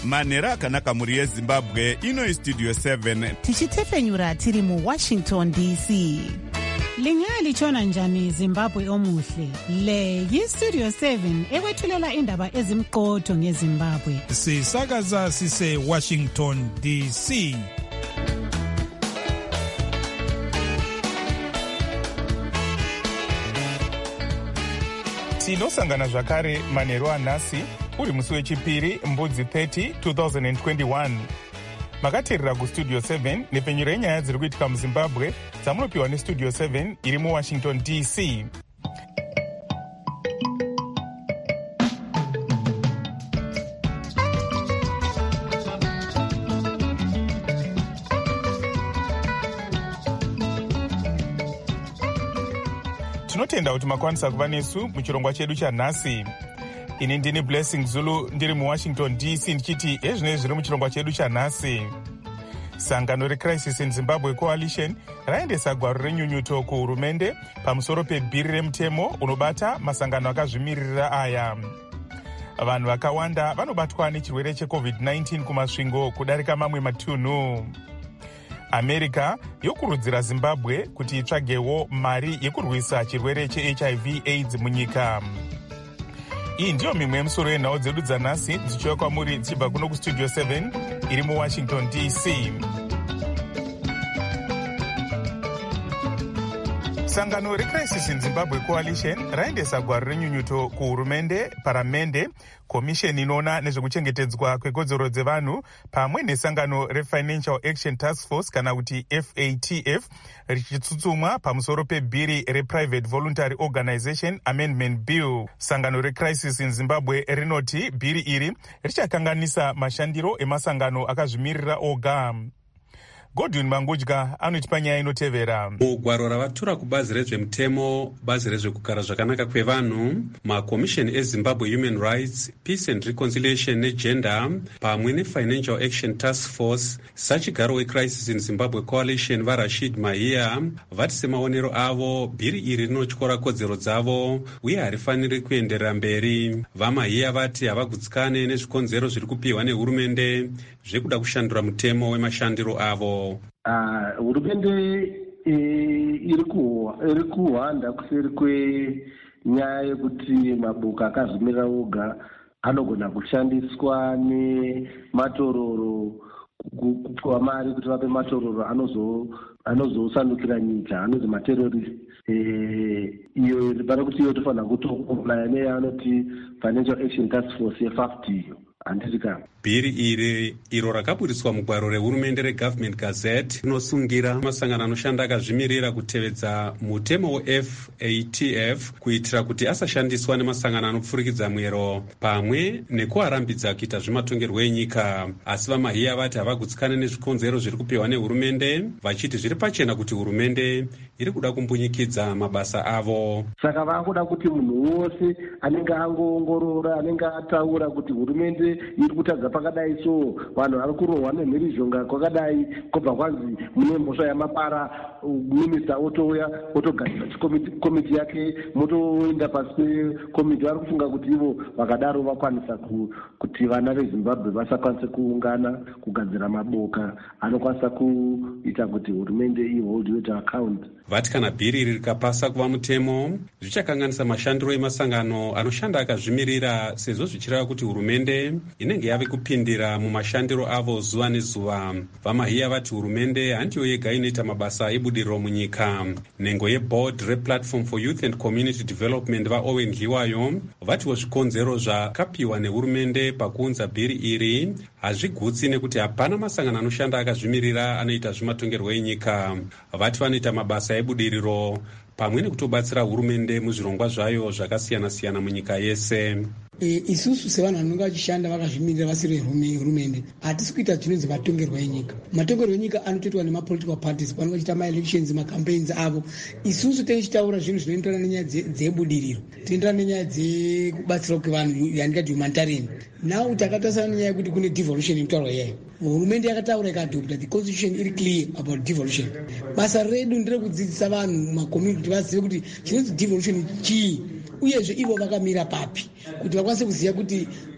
manhero akanaka mhuri yezimbabwe. Ino iStudio 7 tichitefenyura tiri muWashington DC. Lingalitshona njani Zimbabwe omuhle? Le yiStudio 7 ekwethulela indaba ezimqotho ngeZimbabwe. Sisakaza sise Washington DC. Tinosangana zvakare manheru anhasi uri musi wechipiri mbudzi 30 2021. Makateerera kuStudio 7 nepfenyuro yenyaya dziri kuitika muZimbabwe dzamunopiwa neStudio 7 iri muWashington DC. Tinotenda kuti makwanisa kuva nesu muchirongwa chedu chanhasi. Ini ndini Blessing Zulu ndiri muWashington DC ndichiti ezvinezvi zviri muchirongwa chedu chanhasi. Sangano reCrisis in Zimbabwe Coalition raendesa gwaro renyunyuto kuhurumende pamusoro pebhiri remutemo unobata masangano akazvimirira aya. Vanhu vakawanda vanobatwa nechirwere cheCovid-19 kumasvingo kudarika mamwe matunhu. America yokurudzira Zimbabwe kuti itsvagewo mari yekurwisa chirwere cheHIV AIDS munyika. Iyi ndiyo mimwe yemusoro yenhau dzedu dzanhasi dzichiuya kwamuri dzichibva kuno kuStudio 7 iri muWashington DC. Sangano reCrisis in Zimbabwe Coalition raendesa gwaro renyunyuto kuhurumende, paramende, komisheni inoona nezvekuchengetedzwa kwekodzero dzevanhu pamwe nesangano reFinancial Action Task Force kana kuti FATF richitsutsumwa pamusoro pebhiri rePrivate Voluntary Organization Amendment Bill. Sangano reCrisis in Zimbabwe rinoti bhiri iri richakanganisa mashandiro emasangano akazvimirira oga. Godwin Mangudya anotipa nyaya inotevera. Mugwaro ravatura kubazi rezvemutemo, bazi rezvekugara zvakanaka kwevanhu, makomisheni eZimbabwe Human Rights, Peace and Reconciliation neGender pamwe neFinancial Action Task Force, sachigaro weCrisis in Zimbabwe Coalition vaRashid Mahia vati semaonero avo bhiri iri rinotyora kodzero dzavo uye harifaniri kuenderera mberi. VaMahia vati havagutsikane nezvikonzero zviri kupiwa nehurumende zvekuda kushandura mutemo wemashandiro avo. Hurumende iri kuhwanda kuseri kwenyaya yekuti maboka akazvimirira oga anogona kushandiswa nematororo kupiwa mari kuti vape matororo anozosandukira nyika, anonzi materrorist. Iyo iri kuti iyo tofanira kutokomplaya neyaanoti Financial Action Task Force yeFAFT iyo. Bhiri iri iro rakaburiswa mugwaro rehurumende reGovernment Gazette rinosungira masangano anoshanda akazvimirira kutevedza mutemo weFATF kuitira kuti asashandiswa nemasangano anopfurikidza mwero pamwe nekuarambidza kuita zvematongerwo enyika. Asi vaMahia vati havagutsikane nezvikonzero zviri kupiwa nehurumende vachiti zviri pachena kuti hurumende iri kuda kumbunyikidza mabasa avo. Saka vakuda kuti munhu wose anenge angoongorora, anenge ataura kuti hurumende iri kutadza pakadai, so vanhu vari kurohwa nemhirizhonga kwakadai, kobva kwanzi mune mhosva yamapara, minista otouya otogadzira komiti yake, motoenda pasi pekomiti. Vari kufunga kuti ivo vakadaro vakwanisa kuti vana veZimbabwe vasakwanise kuungana kugadzira maboka anokwanisa kuita kuti hurumende ihold to account. Vati kana bhiri iri rikapasa kuva mutemo zvichakanganisa mashandiro emasangano anoshanda akazvimirira, sezvo zvichireva kuti hurumende inenge yave kupindira mumashandiro avo zuva nezuva. VaMahia vati hurumende handiyo yega inoita mabasa ebudiriro munyika. Nhengo yeboard rePlatform for Youth and Community Development vaOwen Hiwayo vatiwo zvikonzero zvakapiwa nehurumende pakuunza bhiri iri hazvigutsi nekuti hapana masangano anoshanda akazvimirira anoita zvematongerwo enyika. Vati vanoita mabasa ebudiriro pamwe nekutobatsira hurumende muzvirongwa zvayo zvakasiyana-siyana munyika yese. Isusu sevanhu vanenge vachishanda vakazvimirira vasiri hurumende hatisi kuita zvinonzi matongerwo enyika. Matongerwo enyika anotoitwa nemapolitical parties panenge vachiita maelections, macampaigns avo. Isusu tichitaura zvinhu zvinoenderana nenyaya dzebudiriro, tienderana nenyaya dzekubatsira kwevanhu yatingati humanitarian. Now takatasana nenyaya yekuti kune devolution inotaurwa iyayo. Hurumende yakataura ikaadopta the constitution iri clear about devolution. Basa redu nderekudzidzisa vanhu mumakommunity vazive kuti chinonzi devolution chii, uyezve ivo vakamira papi, kuti vakwanise kuziva kuti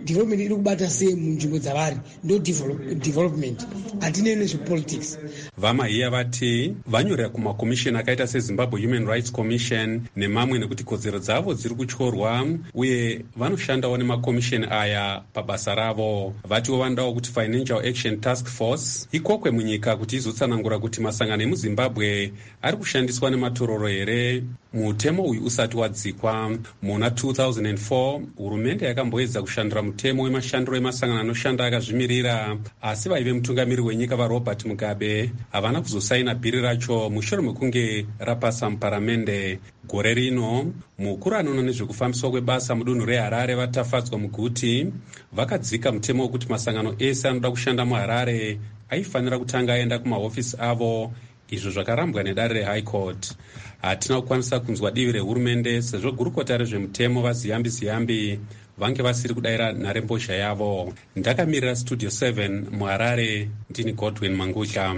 development iri kubata sei munzvimbo dzavari, ndo development, hatinei nezvepolitics. Vamaiya vati vanyorera kumakomisheni akaita seZimbabwe Human Rights Commission nemamwe nekuti kodzero dzavo dziri kutyorwa uye vanoshandawo nemakomisheni aya pabasa ravo. Vatiwo vanodawo kuti Financial Action Task Force ikokwe munyika kuti izotsanangura kuti masangano emuZimbabwe ari kushandiswa nematororo here mutemo uyu usati wadzikwa. Muna 2004 hurumende yakamboedza kushandura mutemo wemashandiro emasangano anoshanda akazvimirira, asi vaive mutungamiri wenyika vaRobert Mugabe havana kuzosaina bhiri racho mushure mekunge rapasa muparamende. Gore rino mukuru anoona nezvekufambiswa kwebasa mudunhu reHarare vatafadzwa muguti vakadzika mutemo wekuti masangano ese anoda kushanda muHarare aifanira kutanga aenda kumahofisi avo, izvo zvakarambwa nedare reHigh Court. Hatina kukwanisa kunzwa divi rehurumende sezvo gurukota rezvemutemo vaziyambi vange vasiri kudayira nharembozha yavo. Ndakamirira Studio 7 muHarare, ndini Godwin Mangutla.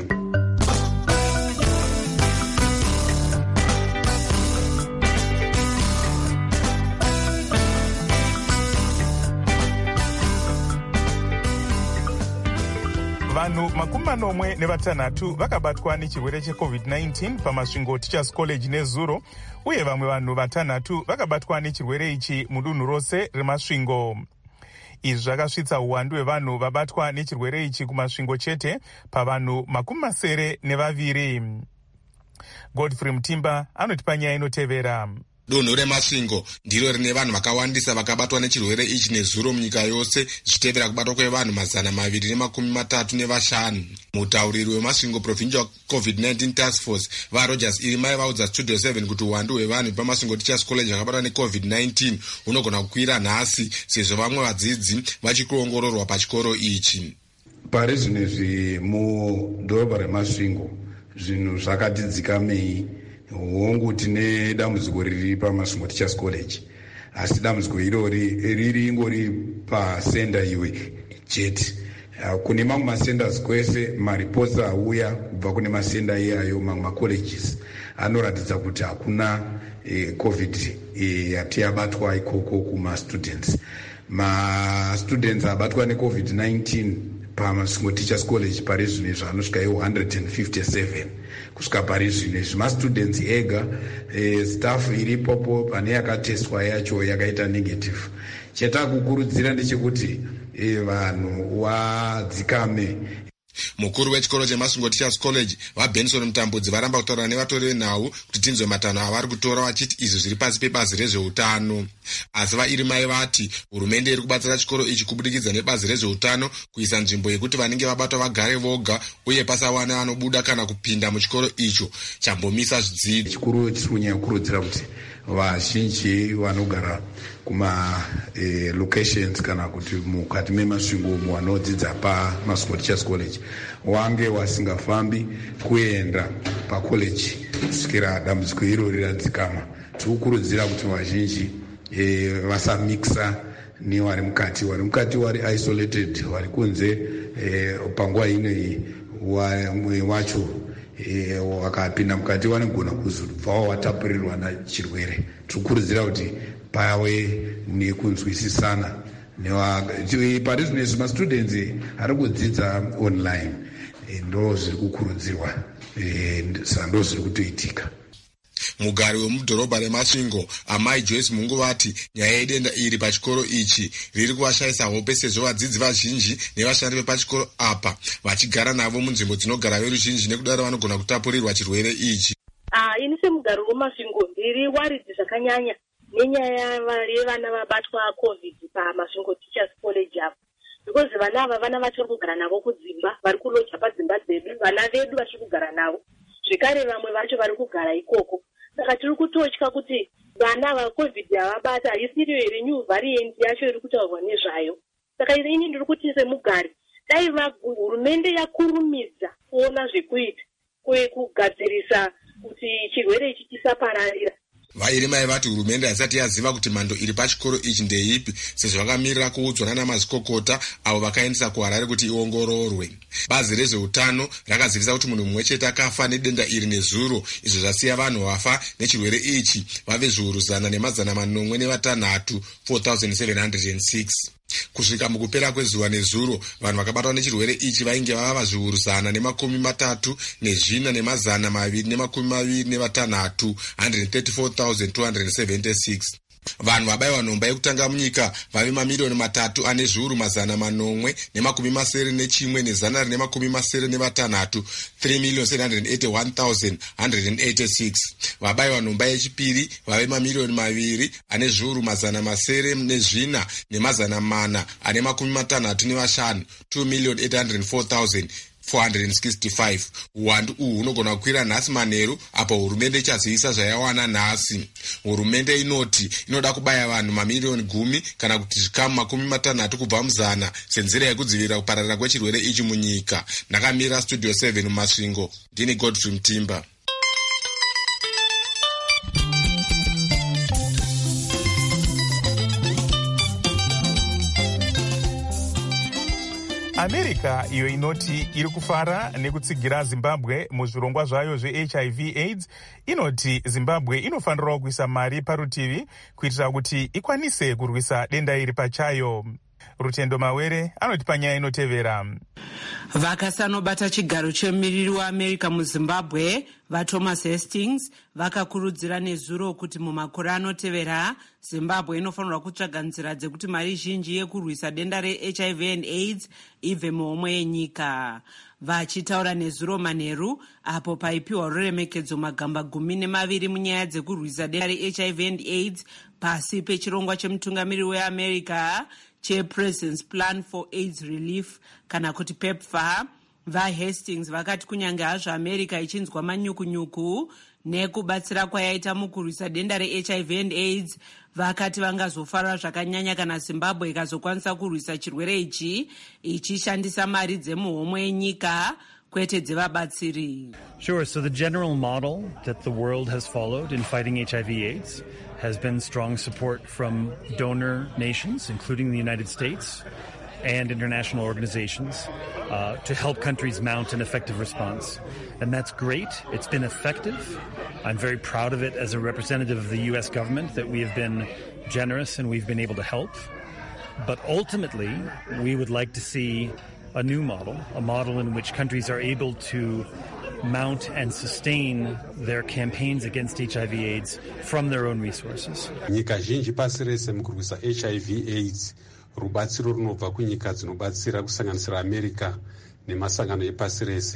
Vanhu 46 vakabatwa nechirwere cheCovid-19 pamasvingo Teachers College neZuro, uye vamwe vanhu 6 vakabatwa nechirwere ichi mudunhu rose remasvingo. Izvi zvakasvitsa uwandu hwevanhu vabatwa nechirwere ichi kumasvingo chete pavanhu 72. Godfrey Mutimba anotipa nyaya inotevera. Dunhu remasvingo ndiro rine vanhu vakawandisa vakabatwa nechirwere ichi neZuro munyika yose, zvichitevera kubatwa kwevanhu 235. Mutauriri wemasvingo Provincial COVID-19 Task Force vaRogers Irimai vaudza Studio 7 kuti uwandu hwevanhu pamasvingo Teachers College vakabatwa neCovid-19 hunogona kukwira nhasi sezvo vamwe vadzidzi vachikuongororwa pachikoro ichi. Pari zvinezvi mudhorobha remasvingo zvinhu zvakati dzikamei. Hongu tine dambudziko riri pamasvingo Teachers College, asi dambudziko irori riri ingori pasenda iwe chete. Kune mamwe masenders kwese maripots auya kubva kune masenda iyayo, mamwe macolleges anoratidza kuti hakuna covid yati yabatwa ikoko kumastudents. Mastudents abatwa neCovid-19 pamasvingo Teachers College pari zvino zvanosvika 157 kusvika pari zvino mastudents ega. Staff iripopo pane yakatestwa yacho yakaita negative. Chatakukurudzira ndechekuti vanhu wadzikame. Mukuru wechikoro chemasvingo Teachers College vaBenson Mutambudzi varamba kutaura nevatori venhau kuti tinzwe matanho avari kutora vachiti izvo zviri pasi pebazi rezveutano. Asi vaIrimai vati hurumende iri kubatsira chikoro ichi kubudikidza nebazi rezveutano kuisa nzvimbo yekuti vanenge vabatwa vagare voga uye pasawana vanobuda kana kupinda muchikoro icho chambomisa zvidzidzi. Chikuru chiri kunyanya kukurudzira kuti vazhinji vanogara kuma locations kana kuti mukati memasvingo wanodzidza pamasvingo Teachers College wange wasingafambi kuenda pacollege kusvikira dambudziko irori radzikama. Tikukurudzira kuti vazhinji vasamixa nevari mukati. Vari mukati vari isolated, vari kunze panguva inoyi mwe wacho wakapinda mukati vanogona kuzobvawo watapurirwa nachirwere. Tikukurudzira kuti pave nekunzwisisana. Pari zvino mastudents ari kudzidza online, ndo zviri kukurudzirwa, ndo zviri kutoitika. Mugari wemudhorobha remasvingo Amai Joyce Mungu vati nyaya yedenda iri pachikoro ichi riri kuvashayisa hope sezvo vadzidzi vazhinji nevashandi vepachikoro apa vachigara navo munzvimbo dzinogara veruzhinji nekudaro vanogona kutapurirwa chirwere ichi. Ini semugari wemasvingo ndiri waridzi zvakanyanya nenyaya yevana vabatwa COVID pamasvingo Teachers College apo, because vana ava vana vachiri kugara navo kudzimba, vari kuloja padzimba dzedu, vana vedu vachiri kugara navo, zvekare vamwe vacho vari kugara ikoko. Saka tiri kutotya kuti vana vaCovid yavabata haisiriyo here new variant yacho iri kutaurwa nezvayo. Saka ini ndiri kuti semugari dai hurumende yakurumidza kuona zvekuita kugadzirisa kuti chirwere ichi chisapararira. VaIrimai vati hurumende haisati yaziva kuti mhando iri pachikoro ichi ndeipi sezvo vakamirira kuudzwa nana mazvikokota avo vakaendesa kuHarare kuti iongororwe. Bazi rezveutano rakazivisa kuti munhu mumwe chete akafa nedenda iri neZuro, izvo zvasiya vanhu vafa nechirwere ichi vave zviuru 196, 4706. Kusvika mukupera kwezuva nezuro, vanhu vakabatwa nechirwere ichi vainge vava zviuru 134 nezvina nemazana 226, 134,276. Vanhu vabayiwa nhomba yekutanga munyika vave mamiliyoni 3 ane zviuru 871 nezana 176, 3,781,186. Vabayiwa nhomba yechipiri vave mamiliyoni 2 ane zviuru 704 nezvina nemazana 465, 2,804,465. Uwandu uhu hunogona kukwira nhasi manheru apo hurumende ichazivisa zvayawana nhasi. Hurumende inoti inoda kubaya vanhu mamiliyoni 10 kana kuti zvikamu 60 kubva muzana senzira yekudzivirira kupararira kwechirwere ichi munyika. Ndakamira Studio 7 mumasvingo. Ndini Godfrey Mtimba. America iyo inoti iri kufara nekutsigira Zimbabwe muzvirongwa zvayo zveHIV AIDS inoti Zimbabwe inofanirawo kuisa mari parutivi kuitira kuti ikwanise kurwisa denda iri pachayo. Rutendo Mawere anoti panyaya inotevera. Vakasanobata chigaro chemumiriri waAmerica muZimbabwe vaThomas Hastings vakakurudzira nezuro kuti mumakore anotevera Zimbabwe inofanirwa kutsvaga nzira dzekuti mari zhinji yekurwisa denda reHIV and AIDS ibve muhomwe yenyika. Vachitaura nezuro manheru apo paipiwa ruremekedzo magamba 12 munyaya dzekurwisa denda reHIV and AIDS pasi pechirongwa chemutungamiriri weAmerica Chairperson's Plan for AIDS Relief kana kuti PEPFAR. VaHastings vakati kunyange hazvo America ichinzwa manyukunyuku nekubatsira kwayaita mukurwisa denda reHIV and AIDS, vakati vangazofara zvakanyanya kana Zimbabwe ikazokwanisa kurwisa chirwere ichi ichishandisa mari dzemuhomwe yenyika kwete dzevabatsiri. Sure, so the general model that the world has followed in fighting HIV/AIDS has been strong support from donor nations, including the United States and international organizations, to help countries mount an effective response. And that's great. It's been effective. I'm very proud of it as a representative of the US government that we have been generous and we've been able to help. But ultimately, we would like to see a new model, a model in which countries are able to mount and sustain their campaigns against HIV/AIDS from their own resources. Nyika zhinji pasi rese mukurwisa HIV/AIDS rubatsiro runobva kunyika dzinobatsira kusanganisira America nemasangano epasi rese.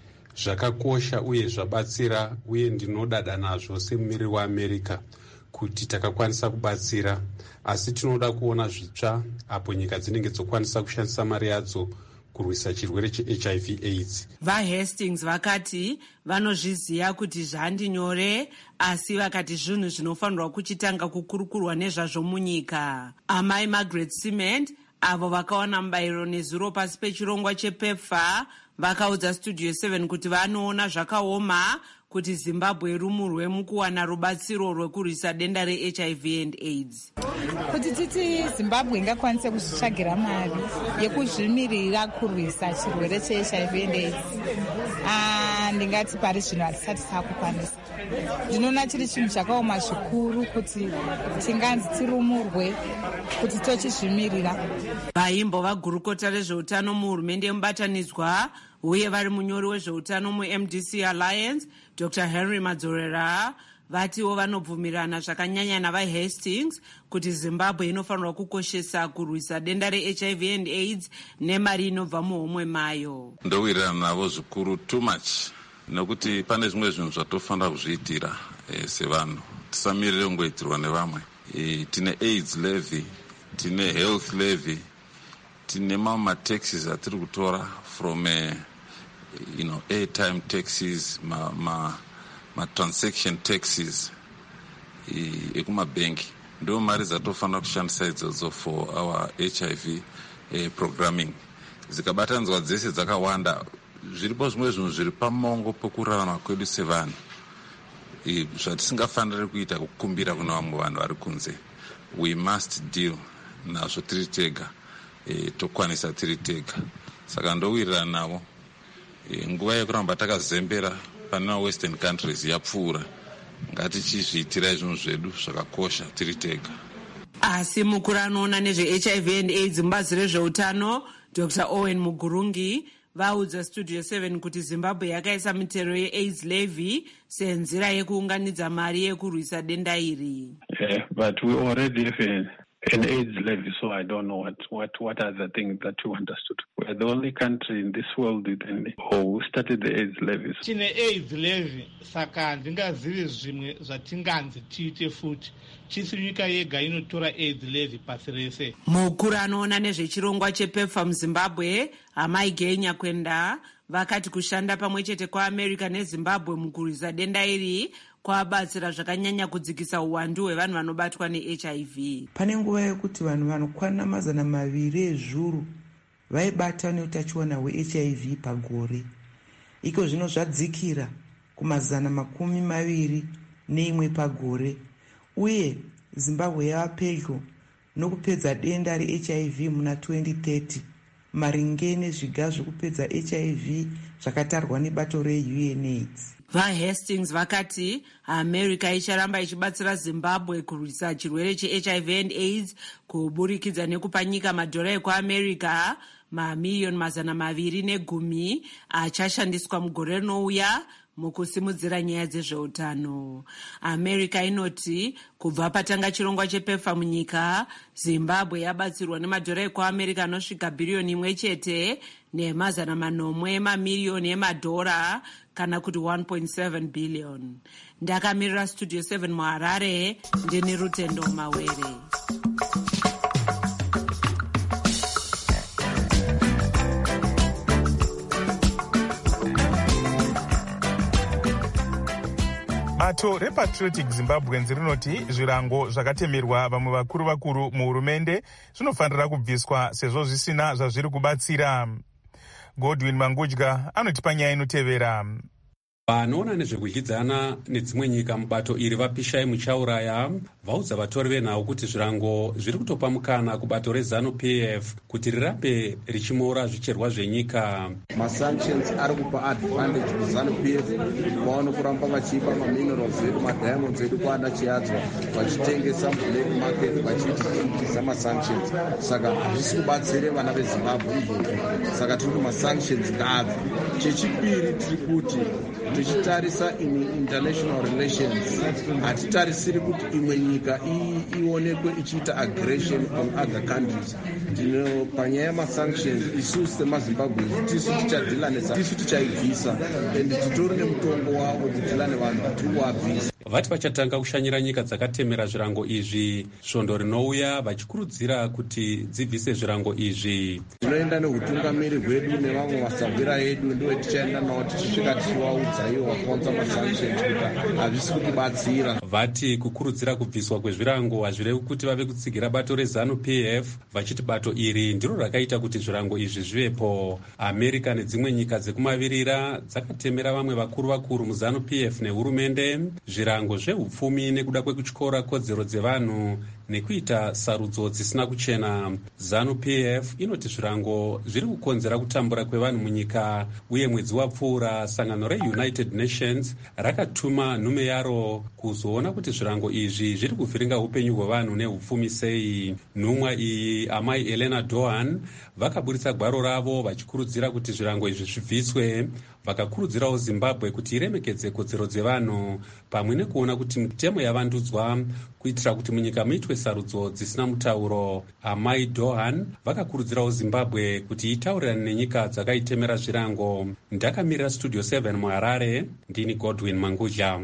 Zvakakosha uye zvabatsira uye ndinodada nazvo semumiriri waAmerica kuti takakwanisa kubatsira, asi tinoda kuona zvitsva apo nyika dzinenge dzokwanisa kushandisa mari yadzo kurwisa chirwere cheHIV/AIDS. VaHastings vakati vanozviziva kuti zvandinyore, asi vakati zvinhu zvinofanirwa kuchitanga kukurukurwa nezvazvo munyika. Amai Margaret Cement avo vakawana mubayiro nezuro pasi pechirongwa chePEPFAR vakaudza Studio 7 kuti vanoona zvakaoma kuti Zimbabwe rumurwe mukuwana rubatsiro rwekurwisa denda reHIV and AIDS. Kuti titi Zimbabwe ingakwanise kuzvitsvagira mari yekuzvimirira kurwisa chirwere cheHIV and AIDS, ndingati pari zvino hatisati takukwanisa. Ndinoona chiri chinhu chakaoma zvikuru kuti tinganzi tirumurwe kuti tochizvimirira. Vaimbo vagurukota rezveutano muhurumende yemubatanidzwa uye vari munyori wezveutano muMDC Alliance Dr. Henry Madzorera vatiwo vanobvumirana zvakanyanya navaHastings kuti Zimbabwe inofanirwa kukoshesa kurwisa denda reHIV and AIDS nemari inobva muhomwe mayo. Ndowirirana navo zvikuru too much nokuti pane zvimwe zvinhu zvatofanira kuzviitira sevanhu, tisamirire kungoitirwa nevamwe. Tine AIDS levy, tine health levy, tine mataxes atiri kutora from airtime taxes, transaction taxes ekumabenki. Ndo mari dzatofanira kushandisa idzodzo for our HIV programming. Zikabatanzwa dzese dzakawanda, zviripo zvimwe zvinhu zviri pamongo pokurarama kwedu sevanhu zvatisingafaniri kuita kukumbira kuna vamwe vanhu vari kunze. We must deal nazvo tiri tega, tokwanisa tiri tega. Saka ndowirirana navo. Nguva yekuramba takazembera pane western countries yapfuura, ngatichizviitirai zvinhu zvedu zvakakosha tiri tega. Asi mukuru anoona nezveHIV and AIDS mubazi rezveutano Dr. Owen Mugurungi vaudza Studio 7 kuti Zimbabwe yakaisa mitero yeAIDS levy senzira yekuunganidza mari yekurwisa denda iri. But we already have an AIDS levy, so I don't know what are the things that you want us to do. We're the only country in this world who started the AIDS levy. Tine AIDS levy, saka ndingazivi zvimwe zvatinganzi tiite futi. Chisi nyika yega inotora AIDS levy pasi rese. Mukuru anoona nezvechirongwa chePEPFAR muZimbabwe, Amai Genya Kwenda, vakati kushanda pamwechete kwaAmerica neZimbabwe mukurwisa denda iri kwabatsira zvakanyanya kudzikisa uwandu hwevanhu vanobatwa neHIV. Pane nguva yekuti vanhu vanokwana 200 ezviuru vaibata neutachiona hweHIV pagore. Iko zvino zvadzikira ku221 pagore. Uye Zimbabwe yava pedyo nokupedza denda reHIV muna 2030 maringe nezviga zvekupedza HIV zvakatarwa nebato reUNAIDS. VaHastings vakati America icharamba ichibatsira Zimbabwe kurwisa chirwere cheHIV and AIDS kuburikidza nekupa nyika madhora ekuAmerica mamiliyoni 210 achashandiswa mugore rinouya mukusimudzira nyaya dzezveutano. America inoti kubva patanga chirongwa chePEPFAR munyika, Zimbabwe yabatsirwa nemadhora ekuAmerica anosvika billioni 1 chete ne800 mamiliyoni emadhora kana kuti 1.7 billion. Ndakamirira Studio 7 muHarare, ndini Rutendo Mawere. Bato rePatriotic Zimbabweans rinoti zvirango zvakatemerwa vamwe vakuru muhurumende zvinofanira kubviswa sezvo zvisina zvazviri kubatsira. Godwin Mangudya anotipa nyaya inotevera. Vanoona nezvekudyidzana nedzimwe nyika mubato iri vaPishai Muchauraya vaudza vatori venhau kuti zvirango zviri kutopa mukana kubato reZANU-PF kuti rirambe richimora zvicherwa zvenyika. Masanctions ari kupa advantage kuZANU-PF vaone kuramba vachipa maminerals edu madiamonds edu kuana chiadzwa vachitengesa black market vachiitisa masanctions. Saka hazvisi kubatsire vana veZimbabwe izvozvo. Saka tiri kuti masanctions ngaabve. Chechipiri tiri kuti tichitarisa international relations hatitarisiri kuti imwe nyika ionekwe ichiita aggression on other countries. Panyaya yamasanctions isusu semaZimbabwe tisu tichadhilanesa, tisu tichaibvisa ende titori nemutongo wavo kudhila nevanhu vatiri kuabvisa. Vati vachatanga kushanyira nyika dzakatemera zvirango izvi svondo rinouya vachikurudzira kuti dzibvise zvirango izvi. Zvinoenda neutungamiri hwedu nevamwe masabwira edu ndiwe tichaenda nawo tichisvika tichivaudza ivo vakaunza masanctions kuti hazvisi kutibatsira. Vati kukurudzira kubviswa kwezvirango hazvirevi kuti vave kutsigira bato reZANU-PF vachiti bato iri ndiro rakaita kuti zvirango izvi zvivepo. America nedzimwe nyika dzekumavirira dzakatemera vamwe vakuru muZANU-PF nehurumende zvirango zvehupfumi nekuda kwekutyora kodzero dzevanhu nekuita sarudzo dzisina kuchena. ZANU-PF inoti zvirango zviri kukonzera kutambura kwevanhu munyika, uye mwedzi wapfuura sangano reUnited Nations rakatuma nhume yaro kuzoona kuti zvirango izvi zviri kuvhiringa upenyu hwevanhu nehupfumi sei. Nhumwa iyi Amai Elena Dohan vakaburitsa gwaro ravo vachikurudzira kuti zvirango izvi zvibviswe. Vakakurudzirawo Zimbabwe kuti iremekedze kodzero dzevanhu pamwe nekuona kuti mitemo yavandudzwa kuitira kuti munyika muitwe sarudzo dzisina mutauro. Amai Dohan vakakurudzirawo Zimbabwe kuti itaurirane nenyika dzakaitemera zvirango. Ndakamirira Studio 7 muHarare, ndini Godwin Mangudya.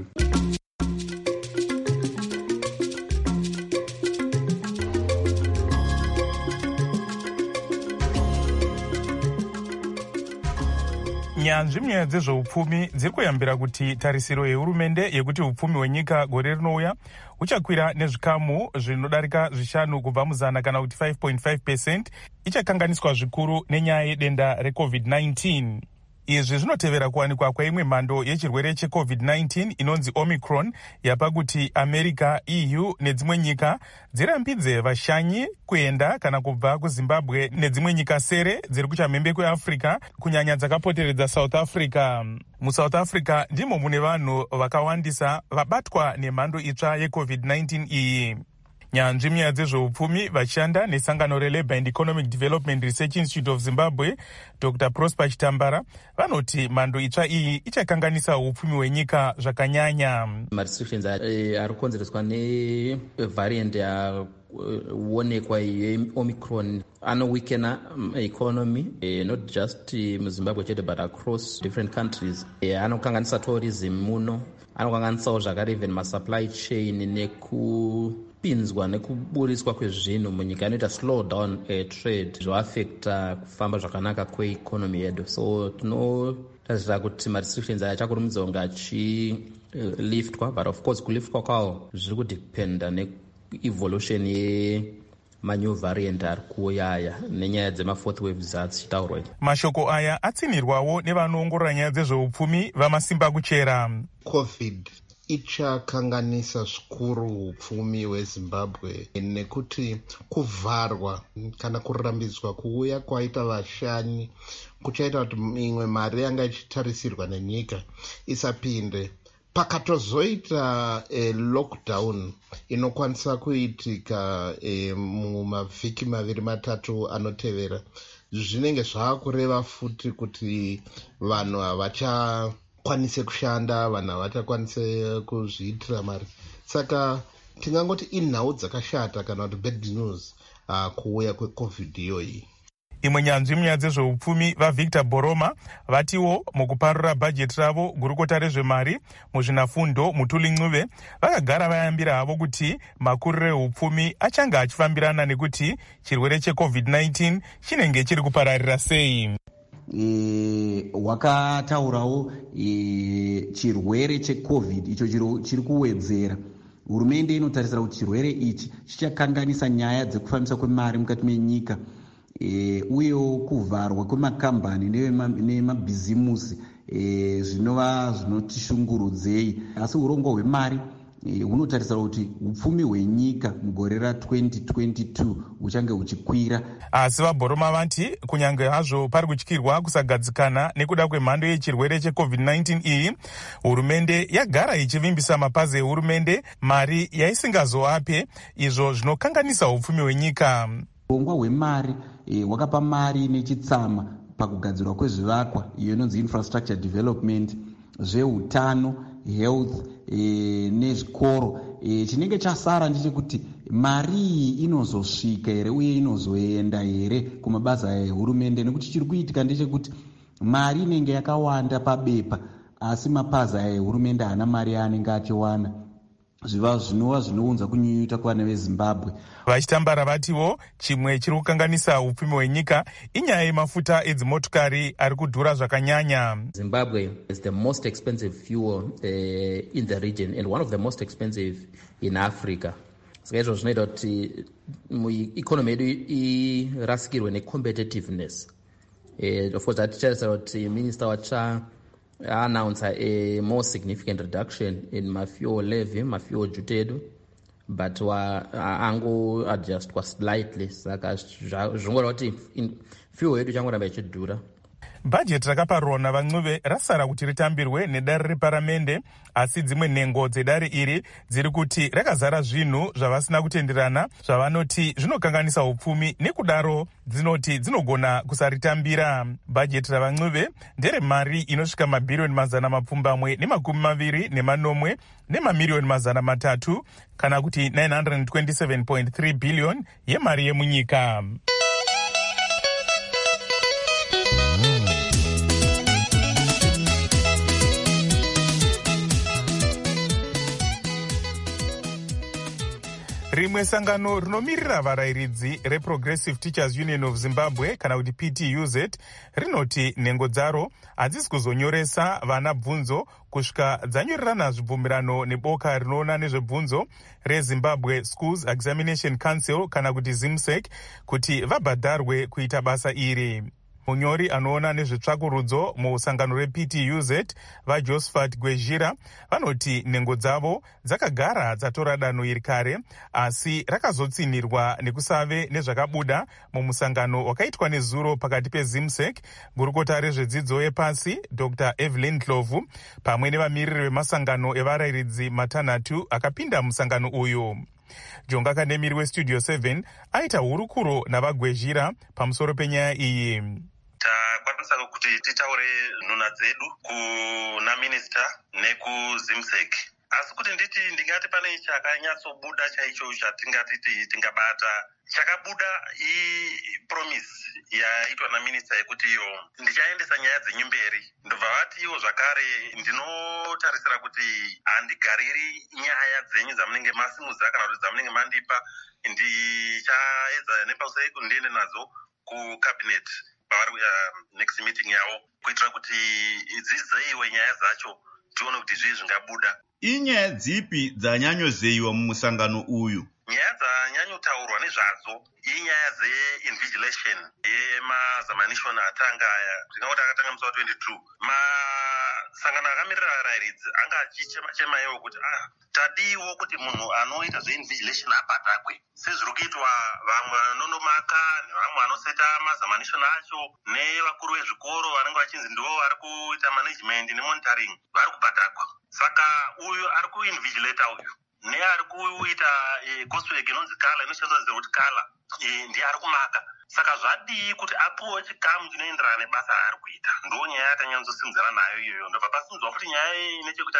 Nyanzvi munyaya dzezveupfumi dziri kuyambira kuti tarisiro yehurumende yekuti upfumi hwenyika gore rinouya uchakwira nezvikamu zvinodarika 5 kubva muzana kana kuti 5.5% ichakanganiswa zvikuru nenyaya yedenda reCovid-19. Izvi zvinotevera kuwanikwa kwaimwe mhando yechirwere cheCovid-19 inonzi Omicron yapa kuti America, EU nedzimwe nyika dzirambidze vashanyi kuenda kana kubva kuZimbabwe nedzimwe nyika sere dziri kuchamhembe kweAfrica kunyanya dzakapoteredza South Africa. MuSouth Africa ndimo mune vanhu vakawandisa vabatwa nemhando itsva yeCovid-19 iyi. nyanzvi munyaya dzezveupfumi vachishanda nesangano relabour and economic development research institute of Zimbabwe, Dr. Prosper Chitambara, vanoti mhando itsva iyi ichakanganisa upfumi hwenyika zvakanyanya. Restrictions ari kukonzereswa nevariant yaonekwa yeomicron anowikena economy, not just muzimbabwe chete but across different countries. Anokanganisa tourism muno, anokanganisawo zvakare even masupply chain nekupinzwa nekuburiswa kwezvinhu munyika, anoita slow down trade, zvoaffecta kufamba zvakanaka kweeconomy yedu. So tinotarisira kuti marestrictions aya achakurumidza kunge achiliftwa, but of course kuliftwa kwawo zviri kudependa neevolution yemanyu variant ari kuuyaya nenyaya dzema4th waves adzichitaurwa. Mashoko aya atsinirwawo nevanoongorora nyaya dzezveupfumi vamasimba kuchera. COVID ichakanganisa zvikuru upfumi hwezimbabwe nekuti kuvharwa kana kurambidzwa kuuya kwaita vashanyi kuchaita kuti imwe mari yanga ichitarisirwa nenyika isapinde. Pakatozoita lockdown inokwanisa kuitika mumavhiki 2-3 anotevera, zvinenge zvaakureva futi kuti vanhu havachakwanise kushanda, vanhu havachakwanise kuzviitira mari. Saka tingangoti inhau dzakashata kana kuti bad news kuuya kweCOVID iyoyi. Imwe nyanzvi munyaya dzezveupfumi vaVictor Boroma vatiwo mukuparura bhajeti ravo gurukota rezvemari muzvinafundo Mutuli Ncube vakagara vayambira havo kuti makuriro eupfumi achanga achifambirana nekuti chirwere cheCOVID-19 chinenge chiri kupararira sei. Wakataurawo chirwere cheCOVID icho chiri kuwedzera. Hurumende inotarisira kuti chirwere ichi chichakanganisa nyaya dzekufambisa kwemari mukati menyika. Uyewo kuvharwa kwemakambani nemabhizimusi zvinova zvinotishungurudzei, asi urongo hwemari hunotarisira kuti upfumi hwenyika mugore ra2022 uchange huchikwira. Asi vaBoroma vanti kunyange hazvo pari kutyirwa kusagadzikana nekuda kwemhando yechirwere cheCOVID-19 iyi, hurumende yagara ichivimbisa mapazi ehurumende mari yaisingazoape, izvo zvinokanganisa upfumi hwenyika. Urongwa hwemari hwakapa mari nechitsama pakugadzirwa kwezvivakwa, iyo inonzi infrastructure development, zveutano, health nezvikoro. Chinenge chasara ndechekuti mari iyi inozosvika here uye inozoenda here kumabasa ehurumende, nekuti chiri kuitika ndechekuti mari inenge yakawanda pabepa asi mapazi ehurumende haana mari yaanenge achiwana. Zvinova zvinounza kunyunyuta kuvana veZimbabwe. Vachitambara vatiwo chimwe chiri kukanganisa upfumi hwenyika inyaya yemafuta edzimotokari ari kudhura zvakanyanya. Zimbabwe is the most expensive fuel in the region and one of the most expensive in Africa. Saka izvo zvinoita kuti economy yedu irasikirwe necompetitiveness. Of course aticharisira kuti minister wacha announce a more significant reduction in mafuel levy, mafuel duty, but ango adjust slightly. Saka zvongora kuti fuel yedu changoramba ichidhura. Bhajeti rakaparurwa navaNcube rasara kuti ritambirwe nedare reparamende, asi dzimwe nhengo dzedare iri dziri kuti rakazara zvinhu zvavasina kutenderana zvavanoti zvinokanganisa upfumi, nekudaro dzinoti dzinogona kusaritambira. Bhajeti ravaNcube nderemari inosvika mabhiriyoni 224 nemamiliyoni 300 kana kuti 927.3 billion yemari yemunyika. Rimwe sangano rinomirira varayiridzi reProgressive Teachers Union of Zimbabwe kana kuti PTUZ rinoti nhengo dzaro hadzisi kuzonyoresa vana bvunzo kusvika dzanyorirana zvibvumirano neboka rinoona nezvebvunzo reZimbabwe Schools Examination Council kana kuti ZIMSEC kuti vabhadharwe kuita basa iri. Munyori anoona nezvetsvakurudzo musangano rePTUZ vaJosephat Gwezhira vanoti nhengo dzavo dzakagara dzatora danho iri kare, asi rakazotsinirwa nekusave nezvakabuda mumusangano wakaitwa nezuro pakati peZIMSEC, gurukota rezvedzidzo yepasi Dr. Evelyn Ndlovu pamwe nevamiriri vemasangano evarayiridzi matanhatu akapinda musangano uyu. Jonga Kandemiri westudio 7 aita hurukuro navagwezhira pamusoro penyaya iyi. Takwanisa kuti titaure nhuna dzedu kuna minista nekuzimsek, asi kuti ndingati pane chakanyatsobuda chaicho chatingati tingabata. Chakabuda promise yaitwa naminista yekuti iyo ndichaendesa nyaya dzenyu mberi. Ndobva vati iwo zvakare ndinotarisira kuti handigariri nyaya dzenyu dzamunenge masimudza kana kuti dzamunenge mandipa, ndichaedza nepamusoro yekuti ndiende nadzo kucabinet pavari next meeting yavo kuitira kuti dzizeyiwe nyaya dzacho tione kuti zvii zvingabuda. Inyaya dzipi dzanyanyozeyiwa mumusangano uyu? Nyaya dzanyanyotaurwa nezvadzo inyaya dzeinvigilation yemazamanishoni atanga aya ndingati akatanga musi wa22. Masangano akamirira varairidzi anga achichema iwo kuti tadiwo kuti munhu anoita zveinvigilation abatakwe, sezviri kuitwa vamwe vanondomaka nevamwe vanoseta mazamanishoni acho nevakuru vezvikoro vanenge vachinzi ndivo vari kuita management nemonitoring vari kubatakwa. Saka uyu ari kuinvigilata uyu neari kuita coursework inonzi kala inoshandiswa kuti kala ndiye ari kumaka. Saka zvadii kuti apuwe chikamu chinoenderana nebasa raari kuita. Ndo nyaya yatanyanyosimudzana nayo iyoyo. Ndobva pasimudzwa kuti nyaya inechekuita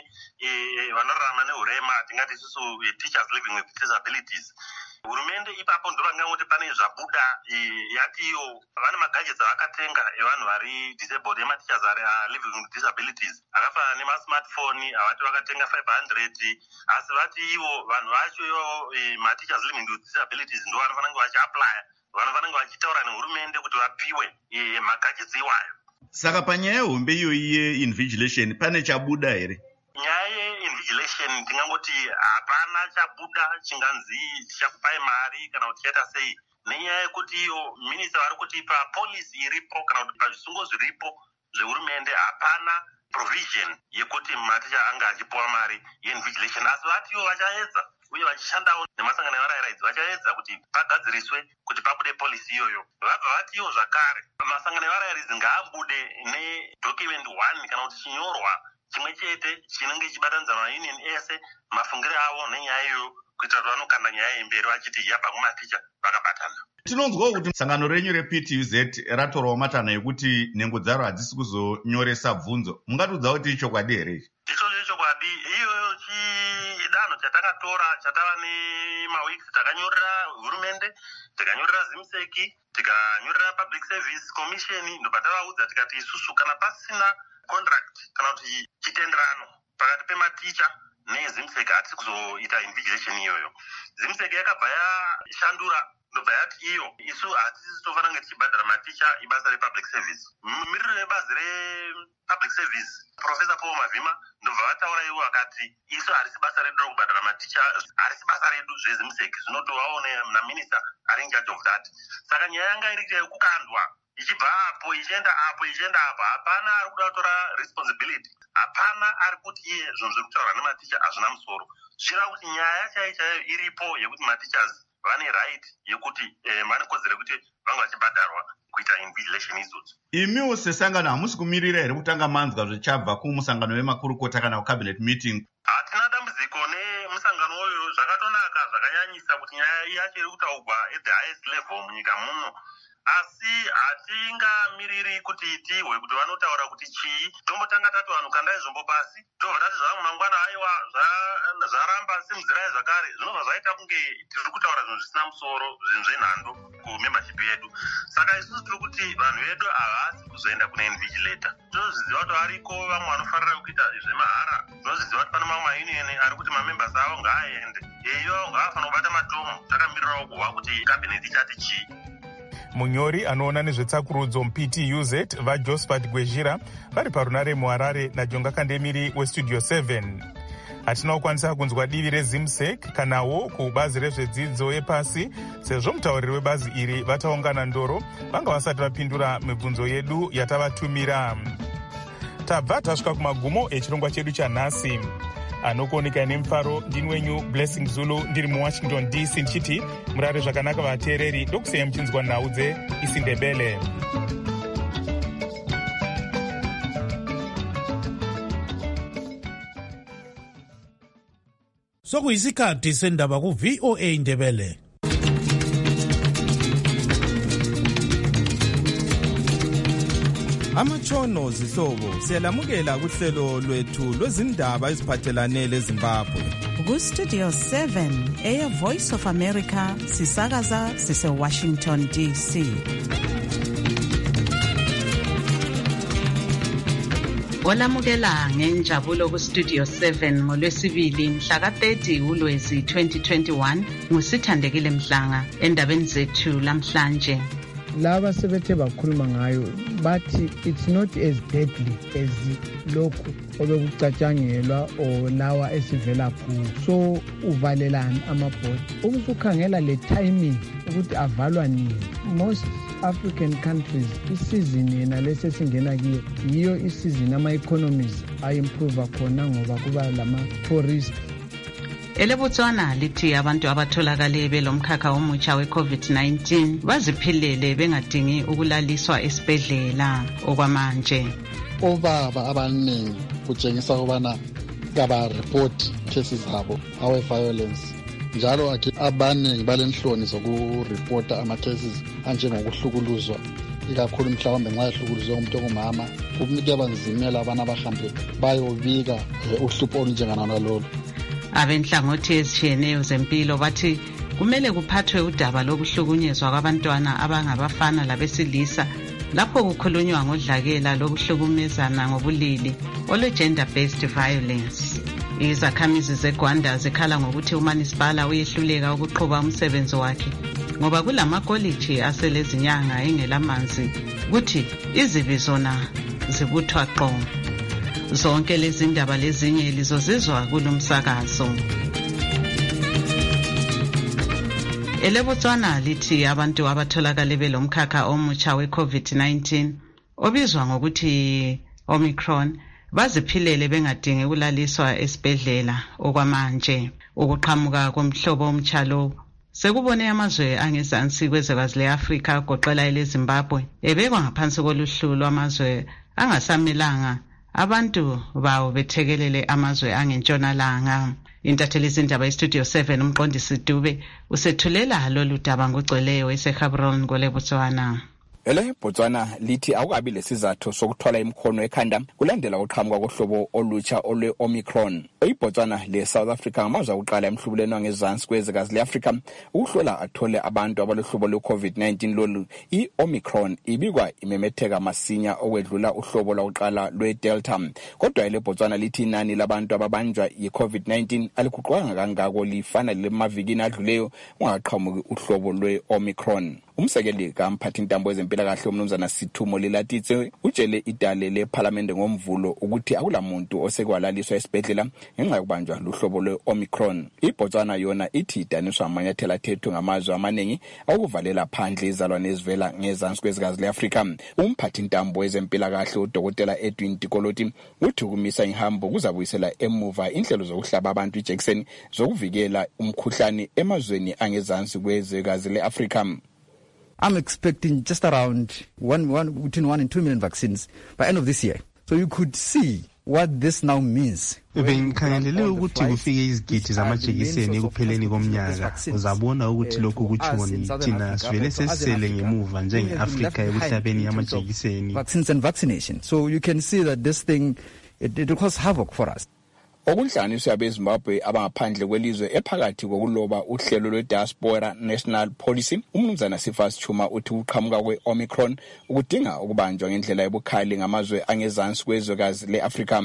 nevanorarama neurema, tingati isusu teachers living with disabilities. Hurumende ipapo ndo vangangoti pane zvabuda yati iyo vane magadgets avakatenga evanhu vari disabled ema-teachers ari living with disabilities akafanana nemasmartphone avati vakatenga 500, asi vati ivo vanhu vacho ivo ma-teachers living with disabilities ndo vanofanira vachiaplya, vanofanira vachitaura nehurumende kuti vapiwe magadgets iwayo. Saka panyaya hombe iyoyi yeinvigilation pane chabuda here? Nyaya yeinvigilation ndingangoti hapana chabuda chinganzi tichakupai mari kana kuti chaita sei, nenyaya yekuti iyo minista vari kutipa policy iripo kana kuti pazvisungo zviripo zvehurumende hapana provision yekuti maticha anga achipiwa mari yeinvigilation, asi vati ivo vachaedza uye vachishandawo nemasangano evarairidzi vachaedza kuti pagadziriswe kuti pabude policy iyoyo. Vabva vati ivo zvakare masangano evarairidzi ngaabude nedocument 1 kana kuti chinyorwa chimwe chete chinenge chichibatanidza maunion ese mafungiro avo nenyaya iyoyo kuitira kuti vanokanda nyaya imberi vachiti yabva kumaticha vakabatana. Tinonzwawo kuti sangano renyu rePTUZ ratorawo matana yekuti nhengo dzaro hadzisi kuzonyoresa bvunzo. Mungatiudza kuti ichokwadi here? Ichocho ichokwadi. Iyoyo chidanho chatakatora chatava nemawiksi takanyorera hurumende, tikanyorera zimseki, tikanyorera public service commission, ndobva tavaudza tikati isusu kana pasina contract kana kuti chitenderano pakati pematicha nezimseki hatisi kuzoita invigilation iyoyo. Zimseki yakabva yashandura ndobva yati iyo isu hatisi tofanira kunge tichibhadhara maticha ibasa republic service. Mumiriro yebazi republic service Professor Paul Mavhima ndobva vataura ivo vakati isu harisi basa redu rekubhadhara maticha, harisi basa redu zvezimseki, zvinotovawo naminista ari in charge of that. Saka nyaya yanga iri yekukandwa ichibva apo ichienda apo, hapana ari kuda kutora responsibility, hapana ari kuti iye zvinhu zviri kutaurwa nematicha hazvina musoro. Zvireva kuti nyaya chaiyo iripo yekuti matichers vane right yekuti vane kodzero yekuti vange vachibhadharwa kuita invigilation idzodzo. Imiwo sesangano hamusi kumirira here kutanga manzwa zvichabva kumusangano wemakurukota kana kucabinet meeting? Hatina dambudziko nemusangano uyu, zvakatonaka zvakanyanyisa kuti nyaya yacho iri kutaurwa at the highest level munyika muno, asi hatingamiriri kuti tihwe kuti vanotaura kuti chii. Tombotanga tati vanhu kandai zvombo pasi, tobva tati zvava mumangwana aiwa zvaramba simudzirai zvakare, zvinobva zvaita kunge tiri kutaura zvinhu zvisina musoro, zvinhu zvenhando kumembership yedu. Saka isusu tiri kuti vanhu vedu havasi kuzoenda kuna invigilator. Tinozviziva kuti variko vamwe vanofarira kuita zvemahara, tinozviziva kuti pane mamwe maunion ari kuti mamembers avo ngaaende, iyo ngaafanira kubata matomo, takamirirawo kuhwa kuti cabinet ichati chii. Munyori anoona nezvetsakurudzo muPTUZ vaJosephat Gwezhira vari parunare muHarare naJonga Kandemiri westudio 7. Hatina kukwanisa kunzwa divi rezimsek kanawo kubazi rezvedzidzo yepasi sezvo mutauriri webazi iri vataungana ndoro vanga vasati vapindura mibvunzo yedu yatavatumira. Tabva tasvika kumagumo echirongwa chedu chanhasi. Anokuoneka nemufaro ndini wenyu Blessing Zulu ndiri muWashington DC ndichiti murare zvakanaka vateereri, ndokusiyai muchinzwa nhau dzeIsiNdebele. Sokuyisikhathi sendaba ku VOA Indebele. Amatshono zihlobo siyalamukela kuhlelo lwethu lwezindaba eziphathelane leZimbabwe. Ku Studio 7 Air Voice of America sisakaza sise Washington DC. Olamukela ngenjabulo ku Studio 7 ngolwesibili mhla ka-30 uLwezi 2021 ngusithandekile Mhlanga endabeni zethu lamhlanje. Laba sebethe bakhuluma ngayo bathi it's not as deadly as lokhu obekucatshangelwa o lawa esivela kuwo. So uvalelana amabhodi ukusukhangela le timing ukuthi avalwa nini. Most African countries isizini yena lesesingena kiyo yiyo isizini ama-economies ayimprove khona ngoba kuba lama-tourist. Elebotswana lithi abantu abatholakale belomkhakha omutsha we-COVID-19 baziphilele bengadingi ukulaliswa esibhedlela okwamanje. Obaba abaningi kutshengisa ukubana kabareport cases zabo awe-violence. Njalo abaningi balenhloni zokurepota ama-cases anjengokuhlukuluzwa ikakhulu mhlawumbe nxa ehlukuluzwe umuntu ongumama kuyabanzimela abana abahambe bayobika uhlupho olunjengana nalolo. Abenhlangothi ezitshiyeneyo zempilo bathi kumele kuphathwe udaba lokuhlukunyezwa kwabantwana abangabafana labesilisa lapho kukhulunywa ngodlakela lokuhlukumezana ngobulili olwe-gender based violence. Izakhamizi zeGwanda zikhala ngokuthi uManisipala uyehluleka ukuqhuba umsebenzi wakhe ngoba kulamakoliji aselezinyanga engelamanzi kuthi izibi zona zibuthwa qo. Zonke lezi ndaba lezinye lizozizwa kulomsakazo. Elebotswana lithi abantu abatholakale belomkhakha omutsha we-COVID-19 obizwa ngokuthi Omicron baziphilele bengadingi ukulaliswa esibhedlela okwamanje. Ukuqhamuka komhlobo omtsha lo sekubone amazwe angezansi kwezwekazi le-Afrika agoqela eleZimbabwe ebekwa ngaphansi koluhlu lwamazwe angasamelanga abantu bawo bethekelele amazwe angentshonalanga. Intatheli zindaba eStudio 7 umqondisi Dube usethulela lolu daba ngogcweleyo eseGaborone kwelebotswana. EleBotswana lithi akukabi lesizathu sokuthwala imkhono ekhanda kulandela uqhamuka kohlobo olutsha olwe-Omicron. EBotswana le-South Africa ngamazwe akuqala emhlubulweni wangezansi kwezwekazi le-Afrika ukuhlola athole abantu abalohlobo lwe-COVID-19 lolu. I-Omicron ibikwa imemetheka masinya okwedlula uhlobo lwakuqala lwe-Delta. Kodwa eleBotswana lithi inani labantu ababanjwa yi-COVID-19 aliguqukanga kangako lifana lemavikini adluleyo ungaqhamuki uhlobo lwe-Omicron. Umsekeli kamphathi intambo ezempilakahle umnumzana Sithumo Lelatitse utshele idale leParliament ngomvulo ukuthi akulamuntu osekwalaliswa esibhedlela ngenxa yokubanjwa luhlobo lwe-Omicron. IBotswana yona ithi idaniswa amanyathelo athethwe ngamazwe amaningi akuvalela phandle izalwane ezivela ngezansi kwezwekazi le-Afrika. Umphathi intambo ezempilakahle uDokotela Edwin Tikoloti uthi ukumisa ihambo kuzabuyisela emuva inhlelo zokuhlaba abantu ijekiseni zokuvikela umkhuhlane emazweni angezansi kwezwekazi le-Afrika. I'm expecting just around between 1 and 2 million vaccines by end of this year. So you could see what this now means. Bengikhangelele ukuthi kufike izigidi zamajekiseni ekupheleni komnyaka. Uzabona ukuthi lokhu kutshoni thina sivele sesisele ngemuva njenge-Afrika ekuhlabeni amajekiseni. Vaccines and vaccination. So you can see that this thing it will cause havoc for us. Okunhlanganiswa abeZimbabwe abangaphandle kwelizwe ephakathi kokuloba uhlelo lwe-Diaspora National Policy, umnumzana Sifas Chuma uthi uqhamuka kwe-Omicron ukudinga ukubanjwa ngendlela ebukhali ngamazwe angezansi kwezwekazi le-Afrika.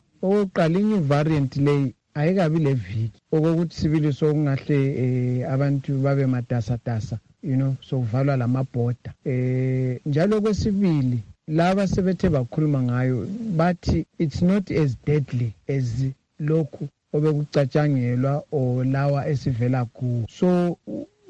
Oqala inye variant leyi ayikabi leviki okokuthi sibili sokungahle abantu babe matasatasa sokuvalwa lamabhoda. Njalo kwesibili laba sebethe bakhuluma ngayo bathi it's not as deadly as lokhu obekucatshangelwa o lawa esivela kuwo. So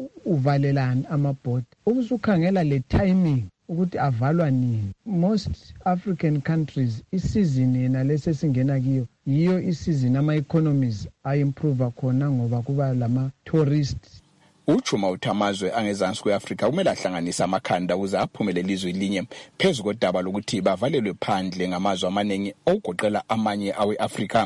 uvalelana amabhodi ukusukhangela le timing ukuthi avalwa nini. Most African countries isizini yena lesesingena kiyo yiyo isizini ama-economies ayimprove khona ngoba kuba lama-tourists. Uchuma uthamazwe angezansi kwe-Afrika kumele ahlanganise amakhanda ukuze aphumelele izwe linye phezu kodaba lokuthi bavalelwe phandle ngamazwe amaningi okugoqela amanye awe-Afrika.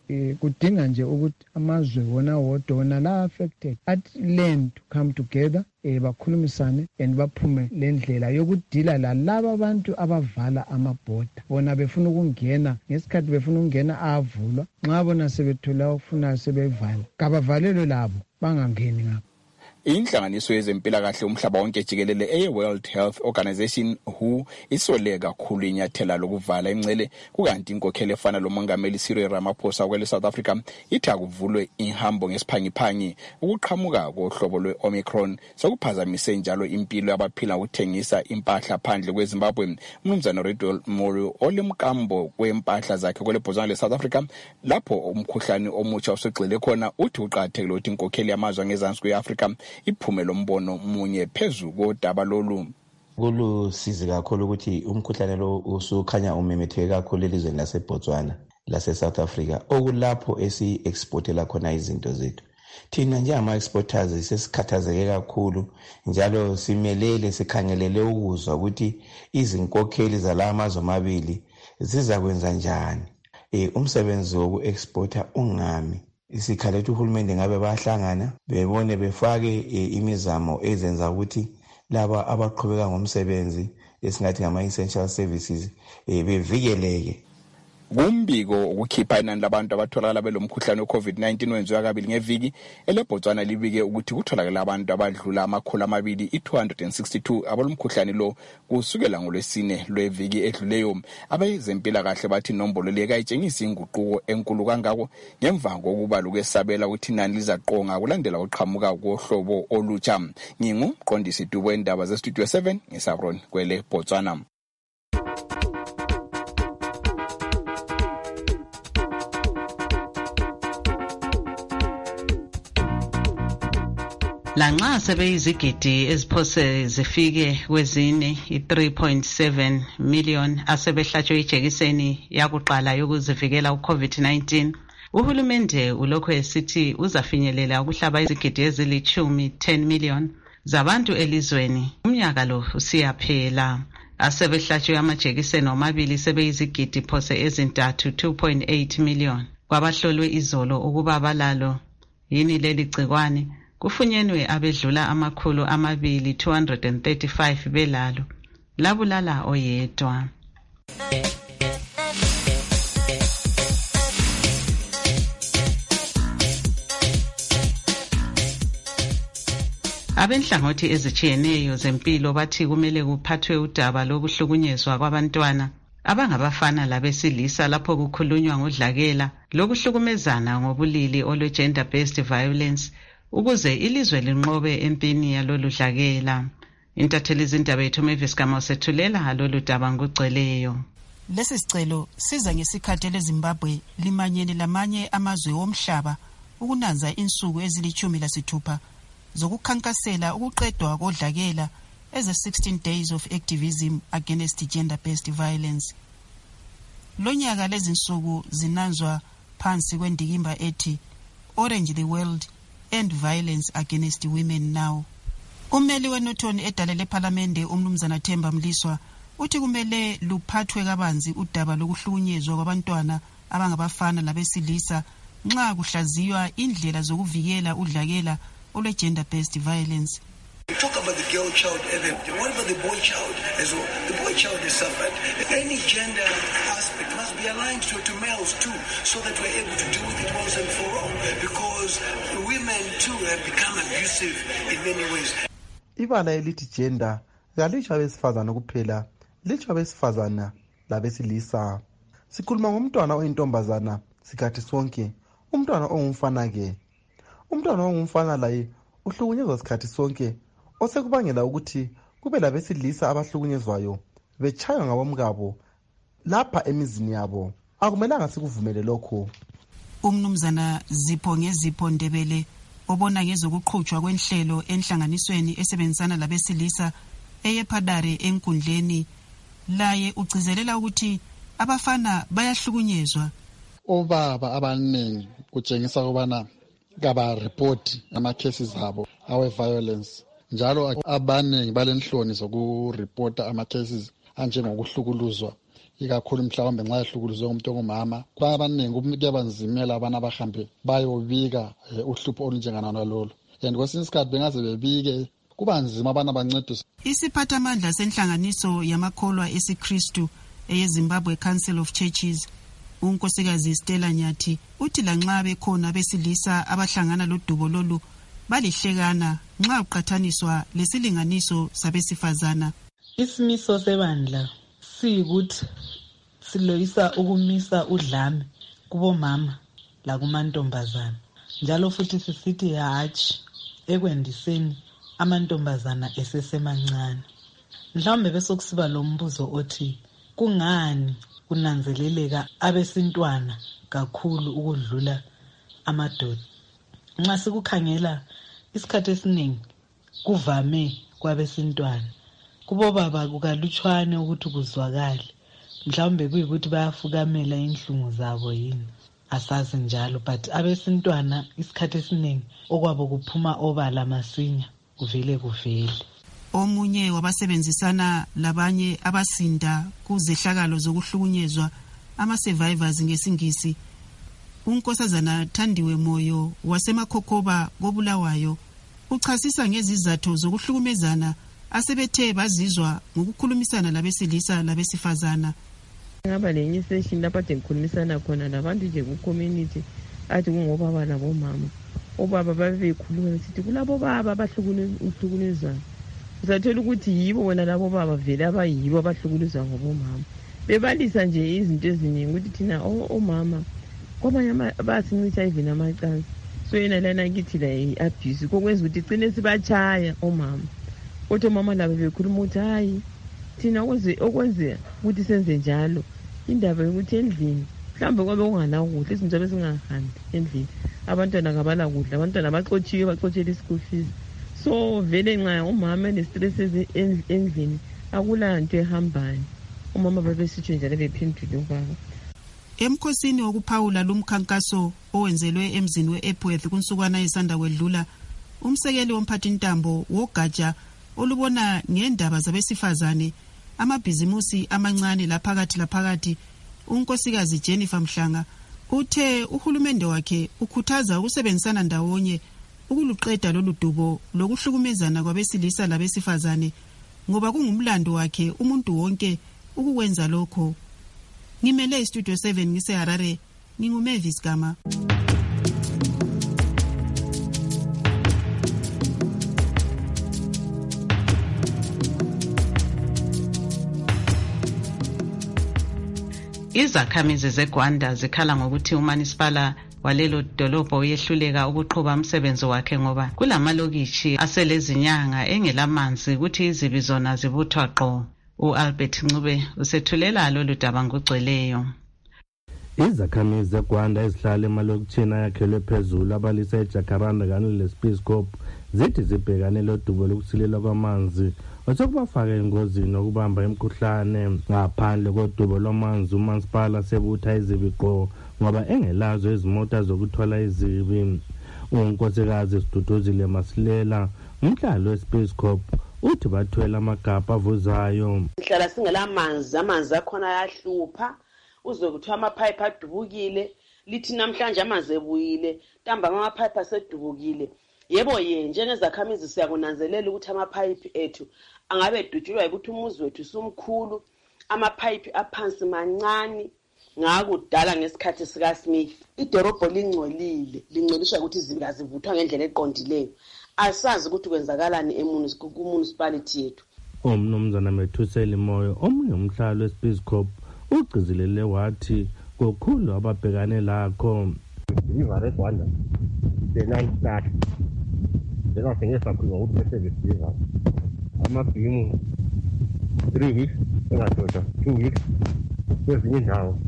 kudinga nje ukuthi amazwe wona wodwa wona la affected at learn to come together bakhulumisane and baphume lendlela yokudila lalaba abantu abavala amabhoda bona befuna ukungena ngesikhathi befuna ukungena avulwa nxa bona sebethola ukufuna sebevala kabavalelwe labo bangangeni ngapha. Inhlanganiso yezempilakahle umhlaba wonke jikelele eye-World Health Organization WHO isole kakhulu inyathela lokuvala imncele kukanti inkokhelo efana lomongameli Cyril Ramaphosa kwele South Africa ithi akuvulwe ihambo ngesiphangiphangi ukuqhamuka kohlobo lwe-Omicron sokuphazamise njalo impilo yabaphila ukuthengisa impahla phandle kweZimbabwe. Umnumzana Riddle Morio olemkambo kwempahla zakhe kwele Botswana le South Africa lapho umkhuhlane omutsha usegxile khona uthi uqathekile ukuthi inkokhelo yamazwe ngezansi kwe-Afrika iphume lombono munye phezu kodaba lolu. Kulusizi kakhulu ukuthi umkhuhlane lo usukhanya umemetheke kakhulu elizweni laseBotswana lase-South Africa okulapho esi-exportela khona izinto zethu. Thina njengama-exporters sesikhathazeke kakhulu njalo simelele sikhangelele ukuzwa ukuthi izinkokheli zala amazwe amabili zizakwenza njani. Umsebenzi woku-exporter ungami. Isikhalethu uhulumende ngabe bahlangana bebone befake imizamo ezenza ukuthi laba abaqhubeka ngomsebenzi esingathi ngama-essential services bevikeleke. Kumbiko ukukhipha inani labantu abatholakala belomkhuhlane we-COVID-19 wenziwa kabili ngeviki eleBotswana libike ukuthi kutholakala abantu abadlula 262 abalomkhuhlane lo kusukela ngolwesine lweviki edluleyo. Abezempilakahle bathi inombolo le kayitshengisa inguquko enkulu kangako ngemva kokuba lokwesabela ukuthi inani lizaqonga kulandela uqhamuka kohlobo olutsha. Ngingumqondisi Dubo endaba zeStudio 7 ngeSabron kwele Botswana. Lanxa sebeyizigidi eziphose zifike kwezine i-3.7 million asebehlatshwe ijekiseni yakuqala yokuzivikela uCovid-19, uhulumende ulokho esithi uzafinyelela ukuhlaba izigidi ezilithumi 10 million zabantu elizweni. Umnyaka lo usiyaphela. Asebehlatshwe amajekiseni omabili sebeyizigidi phose ezintathu 2.8 million. Kwabahlolwe izolo ukuba balalo yini leli gcikwane kufunyenwe abedlula 235 belalo labulala oyedwa. Abenhlangothi ezitshiyeneyo zempilo bathi kumele kuphathwe udaba lokuhlukunyezwa kwabantwana abangabafana labesilisa lapho kukhulunywa ngodlakela lokuhlukumezana ngobulili olwe-gender based violence ukuze ilizwe linqobe empini yalolu dlakela. Intatheli izindaba yethu Mavis Gama sethulela lolu daba ngugcweleyo. Lesi sicelo siza ngesikhathi leZimbabwe limanyene lamanye amazwe omhlaba ukunanza insuku ezili-16 zokukhankasela ukuqedwa kodlakela as a 16 days of activism against gender-based violence. Lonyaka lezi nsuku zinanzwa phansi kwendikimba ethi Orange the World and Violence Against Women Now. Ummeli weNorton edale lePhalamende umnumzana Themba Mliswa uthi kumele luphathwe kabanzi udaba lokuhlukunyezwa kwabantwana abangabafana labesilisa nxa kuhlaziywa indlela zokuvikela udlakela olwe-gender based violence. We talk about the girl child and what about the boy child as well? The boy child is suffered. Any gender aspect must be aligned to males too, so that we're able to deal with it once and for all, because women too have become abusive in many ways. Ibala elithi gender kalitsho abesifazana kuphela, litsho abesifazana labesilisa. Sikhuluma ngomntwana oyintombazana sikhathi sonke, umntwana ongumfana ke. Umntwana ongumfana laye uhlukunyezwa sikhathi sonke, osekubangela ukuthi kube labesilisa abahlukunyezwayo betshaywa ngabomkabo lapha emizini yabo. Akumelanga sikuvumele lokho. Umnumzana Zipho Ngezipho Ndebele obona ngezokuqhutshwa kwenhlelo enhlanganisweni esebenzisana labesilisa eyePhadare enkundleni laye ugcizelela ukuthi abafana bayahlukunyezwa. Obaba abaningi kutshengisa ukubana kabareport ama-cases abo awe-violence, njalo abaningi balenhloni zokurepota ama-cases anjengokuhlukuluzwa ikakhulu mhlawumbe nxa ehlukuluzwe ngumuntu ongumama. Kwabaningi kuyabanzimela abana abahambe bayobika uhlupho olunjengana nalolo, and kwesinye isikhathi bengaze bebike kuba nzima abana bancediswe. Isiphathamandla senhlanganiso yamakholwa esiKristu eyeZimbabwe Council of Churches, unkosikazi Stella Nyathi, uthi lanxa bekhona besilisa abahlangana lodubo lolu balihlekana nxa uqathaniswa lesilinganiso sabesifazana. Isimiso sebandla siyikuthi siloyisa ukumisa udlame kubomama lakumantombazana, njalo futhi sisithi hatshi ekwendiseni amantombazana esesemancane. Mhlawumbe bese kusiba lo mbuzo othi kungani kunanzeleleka abesintwana kakhulu ukudlula amadoda? Nxa sikukhangela isikhathi esiningi kuvame kwabesintwana, kubo baba kukalutshwane ukuthi kuzwakale. Mhlawumbe kuyikuthi bayafukamela inhlungu zabo yini, asazi njalo, but abesintwana isikhathi esiningi okwabo kuphuma obala masinya kuvele. Omunye wabasebenzisana labanye abasinda kuzehlakalo zokuhlukunyezwa, ama-survivors ngesingisi, unkosazana Thandiwe Moyo wasemaKhokoba koBulawayo, uchasisa ngezizathu zokuhlukumezana asebethe bazizwa ngokukhulumisana labesilisa labesifazana. Ngaba lenye session lapha ngikhulumisana khona labantu nje ku-community, athi kungobaba labomama. Obaba babekhuluma sithi kulabo baba abahlukunezana. Uzathola ukuthi yibo wena labo baba vele abayibo abahlukuluzwa ngobomama. Bebalisa nje izinto eziningi ukuthi thina omama kwabanye basincitha even amacansi. So yena lana kithi la i-abuse kokwenza ukuthi igcine sibachaya omama. Kodwa mama labo bekhuluma ukuthi hayi thina okwenze ukuthi senze njalo indaba yokuthi endlini mhlawumbe kwabe ungana kudla, izinto bezingahambi endlini, abantwana kabala kudla, abantwana baxotshela i-school fees. So vele nxa umama enestress endlini akula nto ehambayo, umama babesitsho njalo bephendule ubaba. Emkhosini wokuphawula lumkhankaso owenzelwe emzini we-Epworth kunsukwana isanda kwedlula, umsekeli womphathintambo wogatsha olubona ngendaba zabesifazane, amabhizimusi amancane laphakathi, unkosikazi Jennifer Mhlanga, uthe uhulumende wakhe ukhuthaza ukusebenzisana ndawonye ukuluqeda lolu dubo lokuhlukumezana kwabesilisa labesifazane, ngoba kungumlando wakhe umuntu wonke ukukwenza lokho. Ngimele iStudio 7 ngiseHarare, nginguMavis Gama. Izakhamizi zeGwanda zikhala ngokuthi uManisipala walelo dolobho uyehluleka ukuqhuba umsebenzi wakhe ngoba kulamalokishi aselezinyanga engelamanzi ukuthi izibi zona zibuthwa qo. U-Albert Ncube usethulela lolu daba ngokugcweleyo. Izakhamizi zeGwanda ezihlala emalokishini ayakhelwe phezulu abalisa eJacaranda kanye leSpeyscope zithi zibhekane lodubo lokusilela kwamanzi osokubafaka engozini okubamba imikhuhlane. Ngaphandle kodubo lwamanzi uMansipala sebutha izibi qo ngoba engelazo izimota zokuthwala izibi. Unkosikazi Siduduzile Masilela, umhlalo weSpeyscope, uthi bathwela amagabha avuzayo. Sihlala singela amanzi akhona ayahlupha, uzwe kuthiwa amapipe adubukile, lithi namhlanje amanzi ebuyile, ntamba amapipe asedubukile. Yebo njengezakhamizi siyakunanzelela ukuthi amapipe ethu angabe edutshulwa ukuthi umuzi wethu sumkhulu, amapipe aphansi mancane ngakudala ngesikhathi sika Smith. Idorobho lingcoliswa ukuthi izibi azivuthwa ngendlela eqondileyo. Asazi ukuthi kwenzakalani ku-municipality yethu. Umnumzana Methuseli Moyo, omunye umhlalo weSpeyscope, ugcizelele wathi kokhulu ababhekane lakho. Ivare Rwanda the night start bengasengesa khulu ukuthi service amabhimu 3 weeks engadoda 2 weeks kwezinye indawo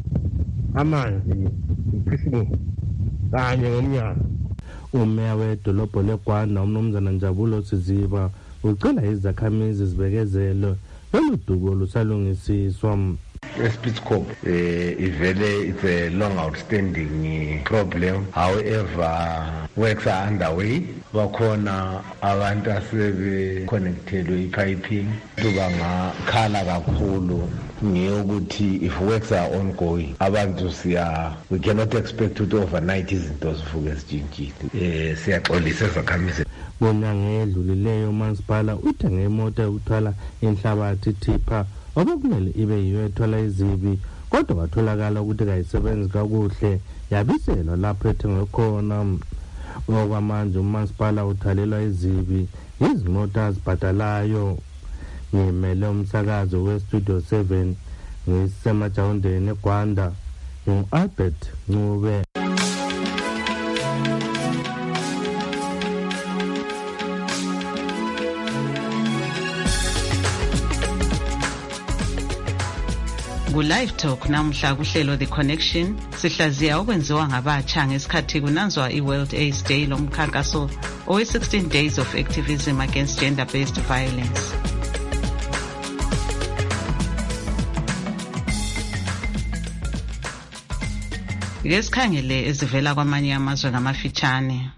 amanzi iChristmas kanye ngomnyaka. Umeya wedolobho leGwanda umnumzana Njabulo Siziba ucela izakhamizi zibekezele lolu dubo lusalungisiswa. Speyscope it's a long outstanding problem. However, works are underway. Bakhona abantu asebe connected with piping bangakhala kakhulu ngeyokuthi if works are ongoing abantu we cannot expect ukuthi overnight izinto zivuke zijintshile. Siyaxolisa ezakhamizi. Ngonyanga edlulileyo umasipala uthenge imoto yokuthwala inhlabathi tipha obekumele ibe yiyo ethwala izibi kodwa kwatholakala ukuthi kayisebenzi kakuhle yabiselwa lapho ethengwe khona. Ngokwamanje umasipala uthalelwa izibi izimoto azibhadalayo. Ngimele umsakazo weStudio 7 ngisemajawundeni eGwanda ngu-Albert Ncube. Ku-Live Talk namhla kuhlelo The Connection sihlaziya okwenziwa ngabatsha ngesikhathi kunanzwa i-World AIDS Day lomkhankaso owe-16 Days of Activism Against Gender-Based Violence. Ke sikhangele ezivela kwamanye amazwe ngamafitshane.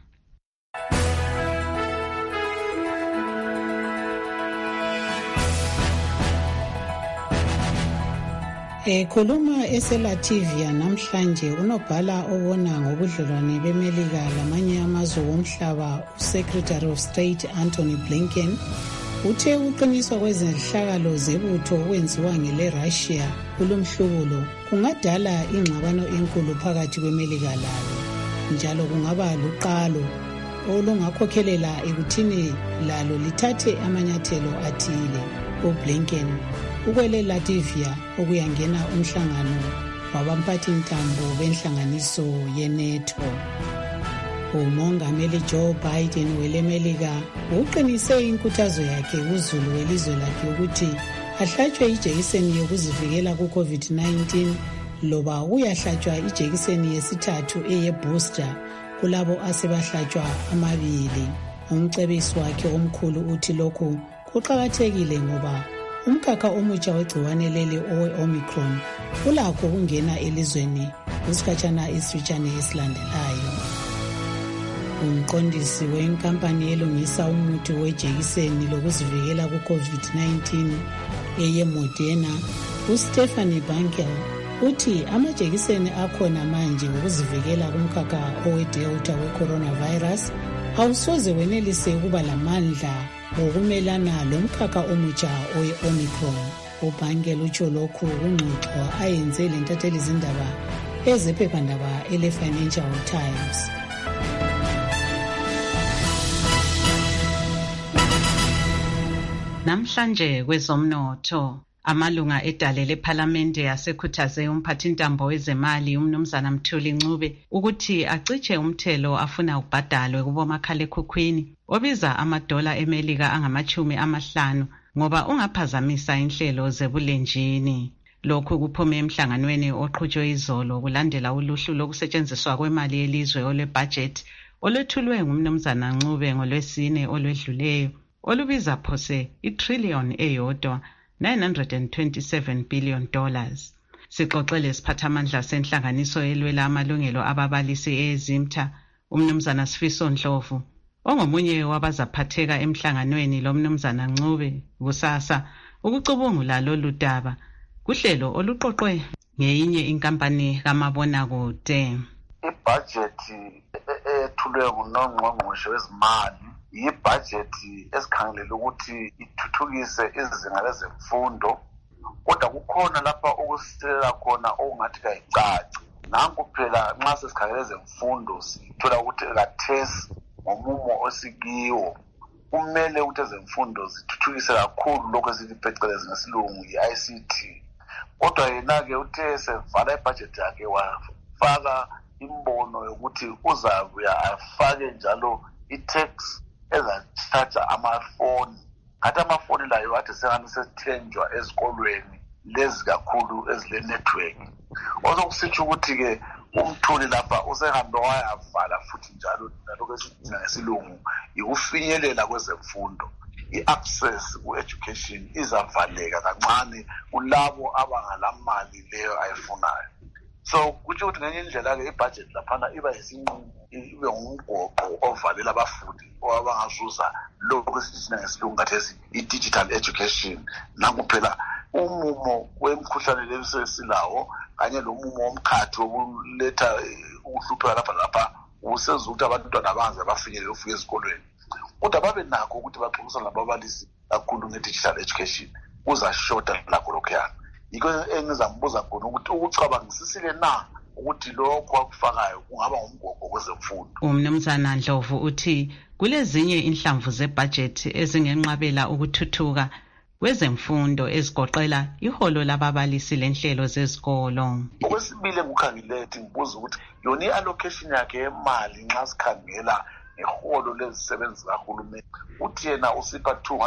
Ekhuluma eseLatvia namhlanje unobhala obona ngobudlelwane beMelika lamanye amazwe womhlaba uSecretary of State Antony Blinken uthe ukuqiniswa kwezenhlakalo zebutho okwenziwa ngele-Russia kulomhlubulo kungadala ingxabano enkulu phakathi kweMelika lalo njalo kungaba luqalo olungakhokhelela ekuthini lalo lithathe amanyathelo athile. uBlinken ukwele Latvia okuyangena umhlangano wabamphathi ntambo benhlanganiso yeNATO. Umongameli Joe Biden weleMelika uqinise inkuthazo yakhe kuzulu welizwe lakhe ukuthi ahlatshwe ijekiseni yokuzivikela ku-COVID-19 loba uyahlatshwa ijekiseni yesithathu eye-booster kulabo asebahlatshwa amabili. Umcebisi wakhe omkhulu uthi lokhu kuqakathekile ngoba umkhakha omutsha wegciwane leli owe-Omicron ulakho ukungena elizweni kusikhatshana isifitshane esilandelayo. Umqondisi wenkampani elungisa umuthi wejekiseni lokuzivikela ku-COVID-19 eye-Moderna uStephanie Bankel uthi amajekiseni akhona manje ukuzivikela kumkhakha owe-Delta we-coronavirus awusoze wenelise ukuba lamandla ngokumelana lomkhakha omutsha owe-Omicron. uBankel utsho lokhu kungxoxo ayenze lentatheli zindaba ezephephandaba ele-Financial Times. Namhlanje kwezomnotho amalunga edale lephalamende yasekhuthaze umphathintambo wezemali umnumzana Mthuli Ncube ukuthi aciche umthelo afuna ubhadalwe kubomakhalekhukhwini obiza amadola eMelika angama-50 ngoba ungaphazamisa inhlelo zebulenjini. Lokhu kuphume emhlanganweni oqhutshwe izolo kulandela uluhlu lokusetshenziswa kwemali yelizwe olwebudget olwethulwe ngumnumzana Ncube ngolwesine olwedluleyo olubiza phose i-trillion eyodwa $927 billion. Sixoxele isiphathamandla senhlanganiso elwela amalungelo ababalisi eZimta umnumzana Sifiso Ndlovu ongomunye wabazaphatheka emhlanganweni lomnumzana Ncube kusasa ukucubungula lolu daba kuhlelo oluqoqwe ngeyinye inkampani kamabonakude. Ibhajethi ethulwe nguNongqongqoshe wezimali yibhajethi esikhangelela ukuthi ithuthukise izinga lezemfundo kodwa kukhona lapha ukusilela khona okungathi kayicaci. Nanku phela nxa sesikhangele ezemfundo sithola ukuthi kathesi ngomumo osikiwo kumele ukuthi ezemfundo zithuthukise kakhulu lokho esithi phecelezi ngesilungu yi-ICT. Kodwa yena-ke uthe sevala ibhajethi yakhe wafaka imbono yokuthi uzabuya afake njalo i-tax ezachaja amafoni. Ngathi amafoni layo athi sengani sethenjwa ezikolweni lezi kakhulu ezile-network. Osokusitsho ukuthi-ke uMthuli lapha usehambe wayavala futhi njalo nalokho esithi ngesilungu yikufinyelela kwezemfundo. I-access ku-education izavaleka kancane kulabo abangalamali leyo ayifunayo. So kutsho ukuthi ngenye indlela-ke ibhajethi laphana iba yisinqumo ibe ngumgoqo ovalela abafundi abangazuza lokho esithi ngesilungu kathesi i-digital education. Nanku phela umumo wemkhuhlane lesesilawo kanye lomumo womkhathi wokuletha ukuhlupheka lapha usenza ukuthi abantwana abanze bafinyelele ukufika ezikolweni. Kodwa babe nakho ukuthi baxoxisane lababalisi kakhulu nge-digital education kuzashoda lakho lokhuyana. Yiko engizambuza khona ukuthi ukucabangisisile na ukuthi lokho akufakayo kungaba ngumgogo kwezemfundo. Umnumzana Ndlovu uthi kulezinye inhlamvu zebudget ezingenqabela ukuthuthuka kwezemfundo ezigoqela iholo lababalisi lenhlelo zezikolo. Okwesibili engikhangile ngibuza ukuthi yona i-allocation yakhe yemali nxa sikhangela ngeholo lezisebenzi kahulumeni uthi yena usipha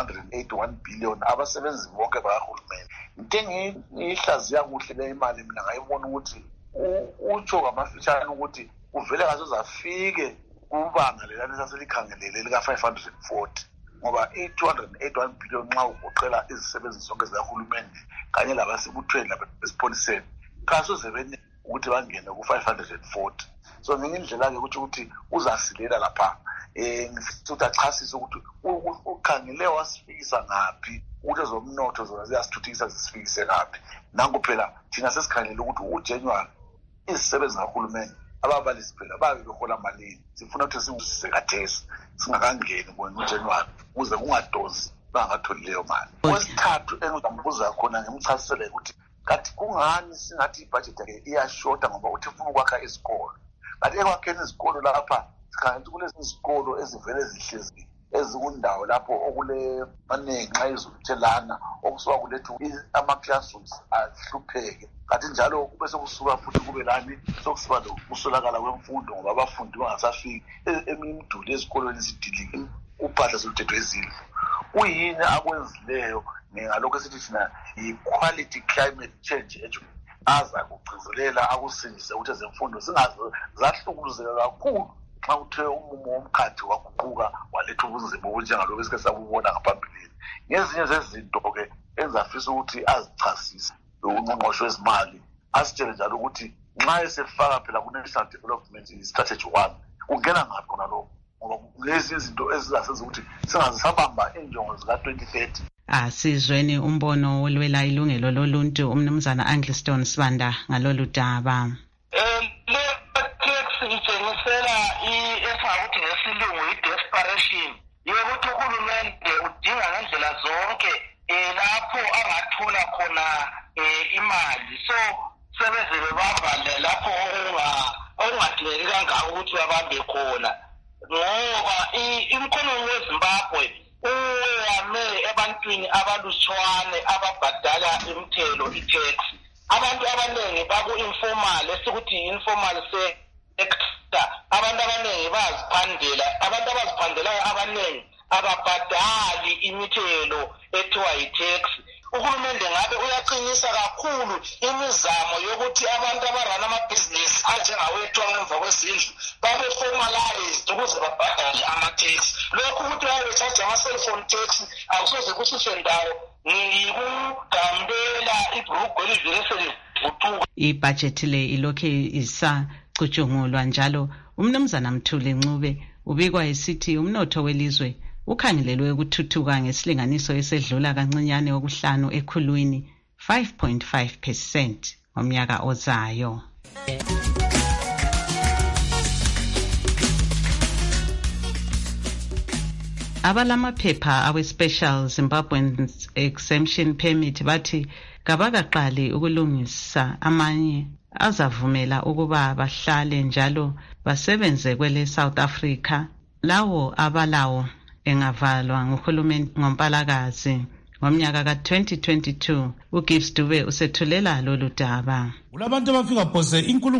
281 billion abasebenzi bonke bakahulumeni. Into engiyihlaziya kuhle le imali mina ngayibona ukuthi utsho ngamafitshane ukuthi uvele ngazozafike kubanga lelani saselikhangelele lika-540 ngoba i-281 billion nxa ugoqela izisebenzi zonke zikahulumeni kanye labasebuthweni labesipholiseni kasoze bene ukuthi bangene ku-540. So ngenye indlela-ke ukuthi uzasilela lapha ngifisa ukuthi achasise ukuthi ukhangele wasifikisa ngaphi ukuthi ezomnotho zona ziyasithuthukisa zisifikise ngaphi. Nangu phela thina sesikhangelela ukuthi uJanuary izisebenzi zikahulumeni ababalisi phela babe behola malini. Sifuna ukuthi singusise kathesi singakangeni ngoJanuary ukuze kungadozi bangatholi leyo mali. Okwesithathu engizambuza khona ngimchasisele ukuthi kathi kungani singathi ibudget yakhe iyashota ngoba uthi ufuna ukwakha izikolo. Kanti ekwakheni izikolo lapha sikhangela kulezi izikolo ezivele zihlezi ezikundawo lapho okule maningi nxa izuluthelana okusuka kulethu ama-classrooms ahlupheke. Kanti njalo bese kusuka futhi kube lani sokusiba ukuswelakala kwemfundo ngoba abafundi bangasafiki eminye imiduli ezikolweni zidilike uphahla soluthethwe izindlu. Uyini akwenzileyo ngalokho esithi thina yi-quality climate change aza kugcizelela akusindise ukuthi ezemfundo zingazahlukuzeka kakhulu xa uthe umumo womkhathi waguquka waletha ubunzima obunjengalokho esike sabubona ngaphambilini. Ngezinye zezinto-ke engizafisa ukuthi azichasise ungqongqoshe wezimali asitshele njalo ukuthi nxa esefaka phela ku-National Development Strategy 1 kungena ngaphi khona lokho ngoba lezi izinto ezizasenza ukuthi singazisabamba injongo zika-2030. Asizweni umbono wolwela ilungelo loluntu umnumzana Angliston Sibanda ngalolu daba. Ithengisela esingakuthi ngesilungu i-desperation yokuthi uhulumende udinga ngendlela zonke lapho angathola khona imali. So sebeze bebamba lapho okungadingeki kangako ukuthi babambe khona ngoba imkhonomi weZimbabwe uyame ebantwini abalutshwane ababhadala imithelo i-tax. Abantu abaningi baku-informal esikuthi informal sector. Abantu abaningi baziphandela, abantu abaziphandelayo abaningi ababhadali imithelo ethiwa yi-tax. Uhulumende ngabe uyaqinisa kakhulu imizamo yokuthi abantu abarana amabhizinisi anjengawethu ngemva kwezindlu babe formalized ukuze babhadale ama-tax. Lokhu ukuthi babe-charge ama-cellphone tax akusoze kususe ndawo ngikugambela ibhurugwe elivele selivuthuka. Ibhajethi le ilokhe isacutshungulwa njalo umnumzana Mthuli Ncube ubikwa esithi umnotho welizwe ukhangelelwe ukuthuthuka ngesilinganiso esedlula kancinyane okuhlanu ekhulwini 5.5% ngomnyaka ozayo. Abalamaphepha awe-Special Zimbabwean Exemption Permit bathi kabakaqali ukulungisa amanye azavumela ukuba bahlale njalo basebenze kwele South Africa. Lawo abalawo engavalwa nguhulumeni ngoMpalakazi ngomnyaka ka-2022. uGibbs Dube usethulela lolu daba. Kulabantu abafika phose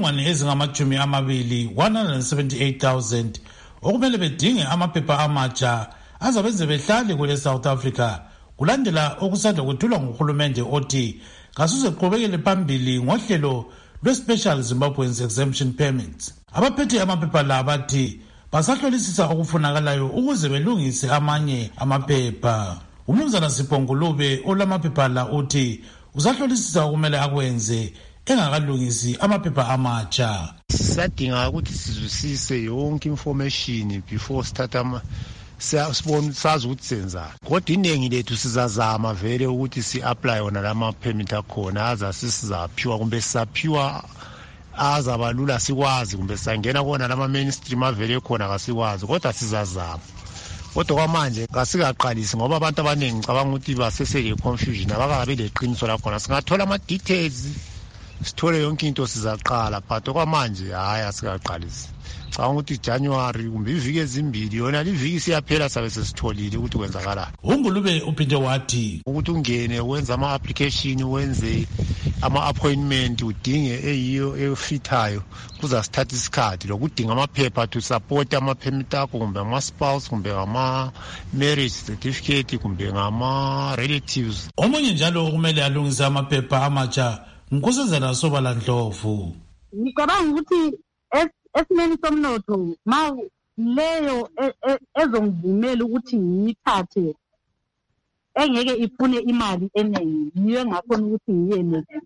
178,000 okumele bedinge amaphepha amatsha azabenze behlale kule South Africa kulandela okusanda kwethulwa nguhulumende othi kasuze qhubekele phambili ngohlelo lwe-Special Zimbabwean Exemption Permits. Abaphethe amaphepha la bathi basahlolisisa okufunakalayo ukuze belungise amanye amaphepha. Umnumzana Sipho Ngulube olamaphepha la uthi uzahlolisisa okumele akwenze engakalungisi amaphepha amatsha. Sisadinga ukuthi sizwisise yonke information before start siyasibona sazi ukuthi senzani kodwa iningi lethu sizazama vele ukuthi si-apply wona lama permit akhona aza sizaphiwa kumbe sisaphiwa azabalula sikwazi kumbe sangena kona lama mainstream avele khona kasikwazi kodwa sizazama kodwa kwamanje kasikaqalisi ngoba abantu abaningi ngicabanga ukuthi basesele confusion abakabe leqiniso lakhona singathola ama-details sithole yonke into sizaqala but kwamanje hayi asikaqalisi ngicabanga ukuthi January kumbe iviki ezimbili yona liviki siyaphela sabe sesitholile ukuthi kwenzakala. uNgulube uphinde wathi ukuthi ungene wenza ama-application wenze ama-appointment udinge eyiyo efithayo kuzasithatha isikhathi lokudinga amaphepha to support ama-permit akho kumbe ama-spouse kumbe ngama-marriage certificate kumbe ngama-relatives. Omunye njalo kumele alungise amaphepha amatsha Nkosazana Sobala Ndlovu. Ngicabanga ukuthi esimeni somnotho ma leyo ezongivumela ukuthi ngiyithathe engeke ifune imali eningi niyo ngakhona ukuthi ngiyene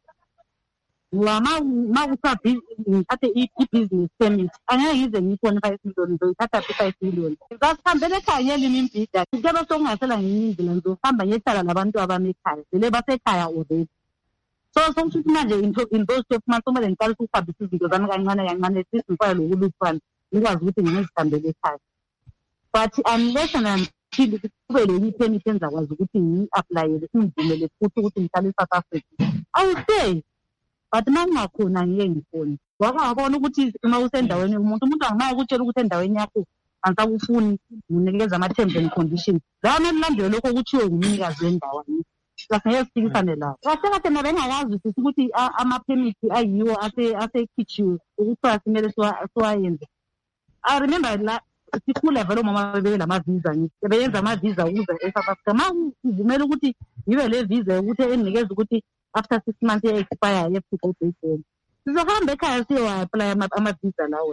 ma kusabhizi ngithathe i-business permit angeke ngize ngiyifone 5 million ngizoyithatha 5 million ngisasihambele ekhaya ngiyelima imbhida ngicela sokungasela ngenye indlela ngizohamba ngiyehlala labantu abami ekhaya vele basekhaya already. So sokuthi manje in those 12 months kumele ngiqale ukuhambisa izinto zami kancane sizifana lokuluphana ngikwazi ukuthi ngizihambele ekhaya. But unless until kube le permit engizakwazi ukuthi ngi-applyele ngivumele futhi ukuthi ngihlale eSouth Africa I will stay. But mangakhona ngeke ngifone wabona ukuthi uma usendaweni umuntu angimaya ukutshela ukuthi endaweni yakho angisakufuni nginikeza ama-terms and conditions la melilandele lokho kuthiwe ngumnikazi wendawo Lasikisane la. Kahle nabe ngakazi ukuthi ama-permit ayiwo asekhitshiwe ukuthi simele siwayenze. I remember la sikhula vele mama bebe lama-visa beyenza ama-visa ukuze eSouth Africa ma uvumela ukuthi yibe le visa ukuthi enikeza ukuthi after 6 months expire you go back home. Sizohamba ekhaya siyo-apply ama-visa lawo.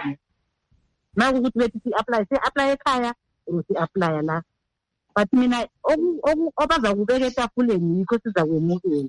Ma ukuthi bethi si-apply ekhaya or si-apply la. But mina obaza kubeka etafuleni yikho sizakwemukela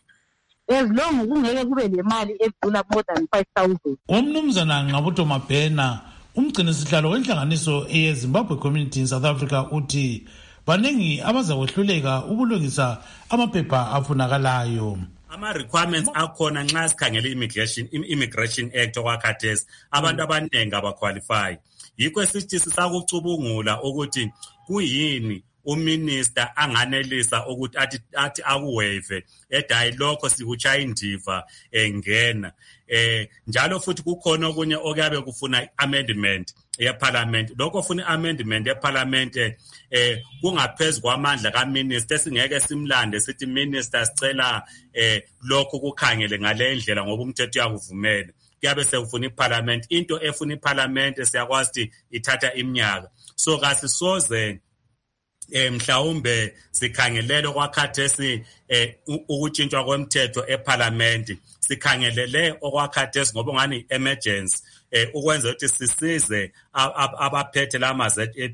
as long kungeke kube le mali edlula more than 5,000. Umnumzana Ngabuto Mabhena umgcini sihlalo wenhlanganiso eZimbabwe Community in South Africa uthi baningi abaza kwehluleka ukulungisa amaphepha afunakalayo. Ama-requirements akhona nxa sikhangele immigration act okwakhathesi abantu abaningi abaqualify yikho sithi sisakucubungula ukuthi kuyini uminister anganelisa ukuthi athi akuwave edayi lokho sikuchaya indiva engena njalo futhi kukhona okunye okuyabe kufuna amendment yeparliament lokho ufuna amendment yeparliament kungaphezulu kwamandla kaminister singeke simlande sithi minister sicela lokho kukhangele ngale ndlela ngoba umthetho uyakuvumela kuyabe sekufuna iparliament into efuna iparliament siyakwazi ithatha iminyaka so kasisoze mhlawumbe sikhangelele okwakhathesi ukutshintshwa kwemthetho eparliament sikhangelele okwakhathesi ngoba ngani emergency ukwenza ukuthi sisize abaphethe lama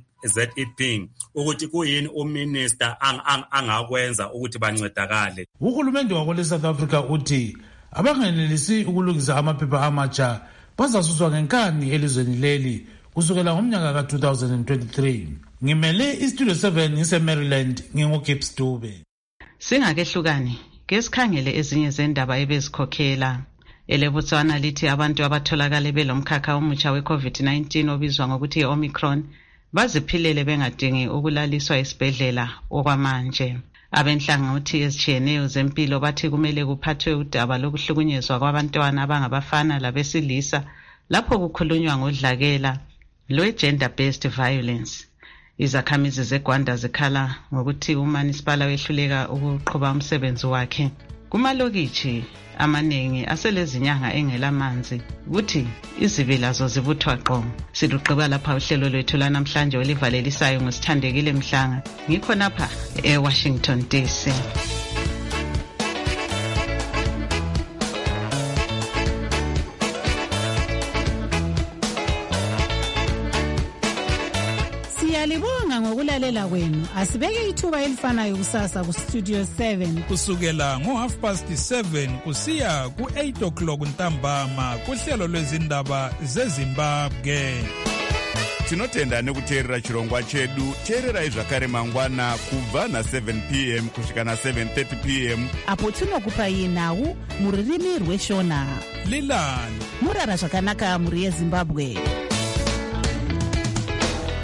ZEP ukuthi kuyini uminister angakwenza ukuthi bancedakale. Uhulumende wako South Africa uthi abangenelisi ukulungisa amaphepha amatsha bazasuswa ngenkani elizweni leli kusukela ngomnyaka ka-2023. Ngimele iStudio 7 ngise-Maryland nginguGibbs Dube. Singakehlukani ngesikhangele ezinye zendaba ebezikhokhela eleBotswana lithi abantu abatholakala belomkhakha omutsha we-COVID-19 obizwa ngokuthi i-Omicron baziphilele bengadingi ukulaliswa esibhedlela okwamanje. Abenhlangothi ezitshiyeneyo zempilo bathi kumele kuphathwe udaba lokuhlukunyezwa kwabantwana abangabafana labesilisa lapho kukhulunywa ngodlakela lwe-gender-based violence. Izakhamizi zeGwanda zikhala ngokuthi uManisipala wehluleka ukuqhuba umsebenzi wakhe. Kumalokitshi amaningi aselezinyanga engelamanzi ukuthi izibi lazo zibuthwa qo. Siluqhiba lapha uhlelo lwethu lanamhlanje olivalelisayo ngosithandekile Mhlanga ngikhonapha eWashington DC. Siyalibonga ngokulalela kwenu. Asibeke ithuba elifanayo kusasa ku Studio 7 kusukela ngo7:30 kusiya ku8 o'clock ntambama kuhlelo lwezindaba zeZimbabwe. tinotenda nekuteerera chirongwa chedu. Teererai zvakare mangwana kubva na7 p.m. kusvika na7:30 p.m. apo tinokupai nhau mururimi rweshona. Lilan murara zvakanaka muri yeZimbabwe.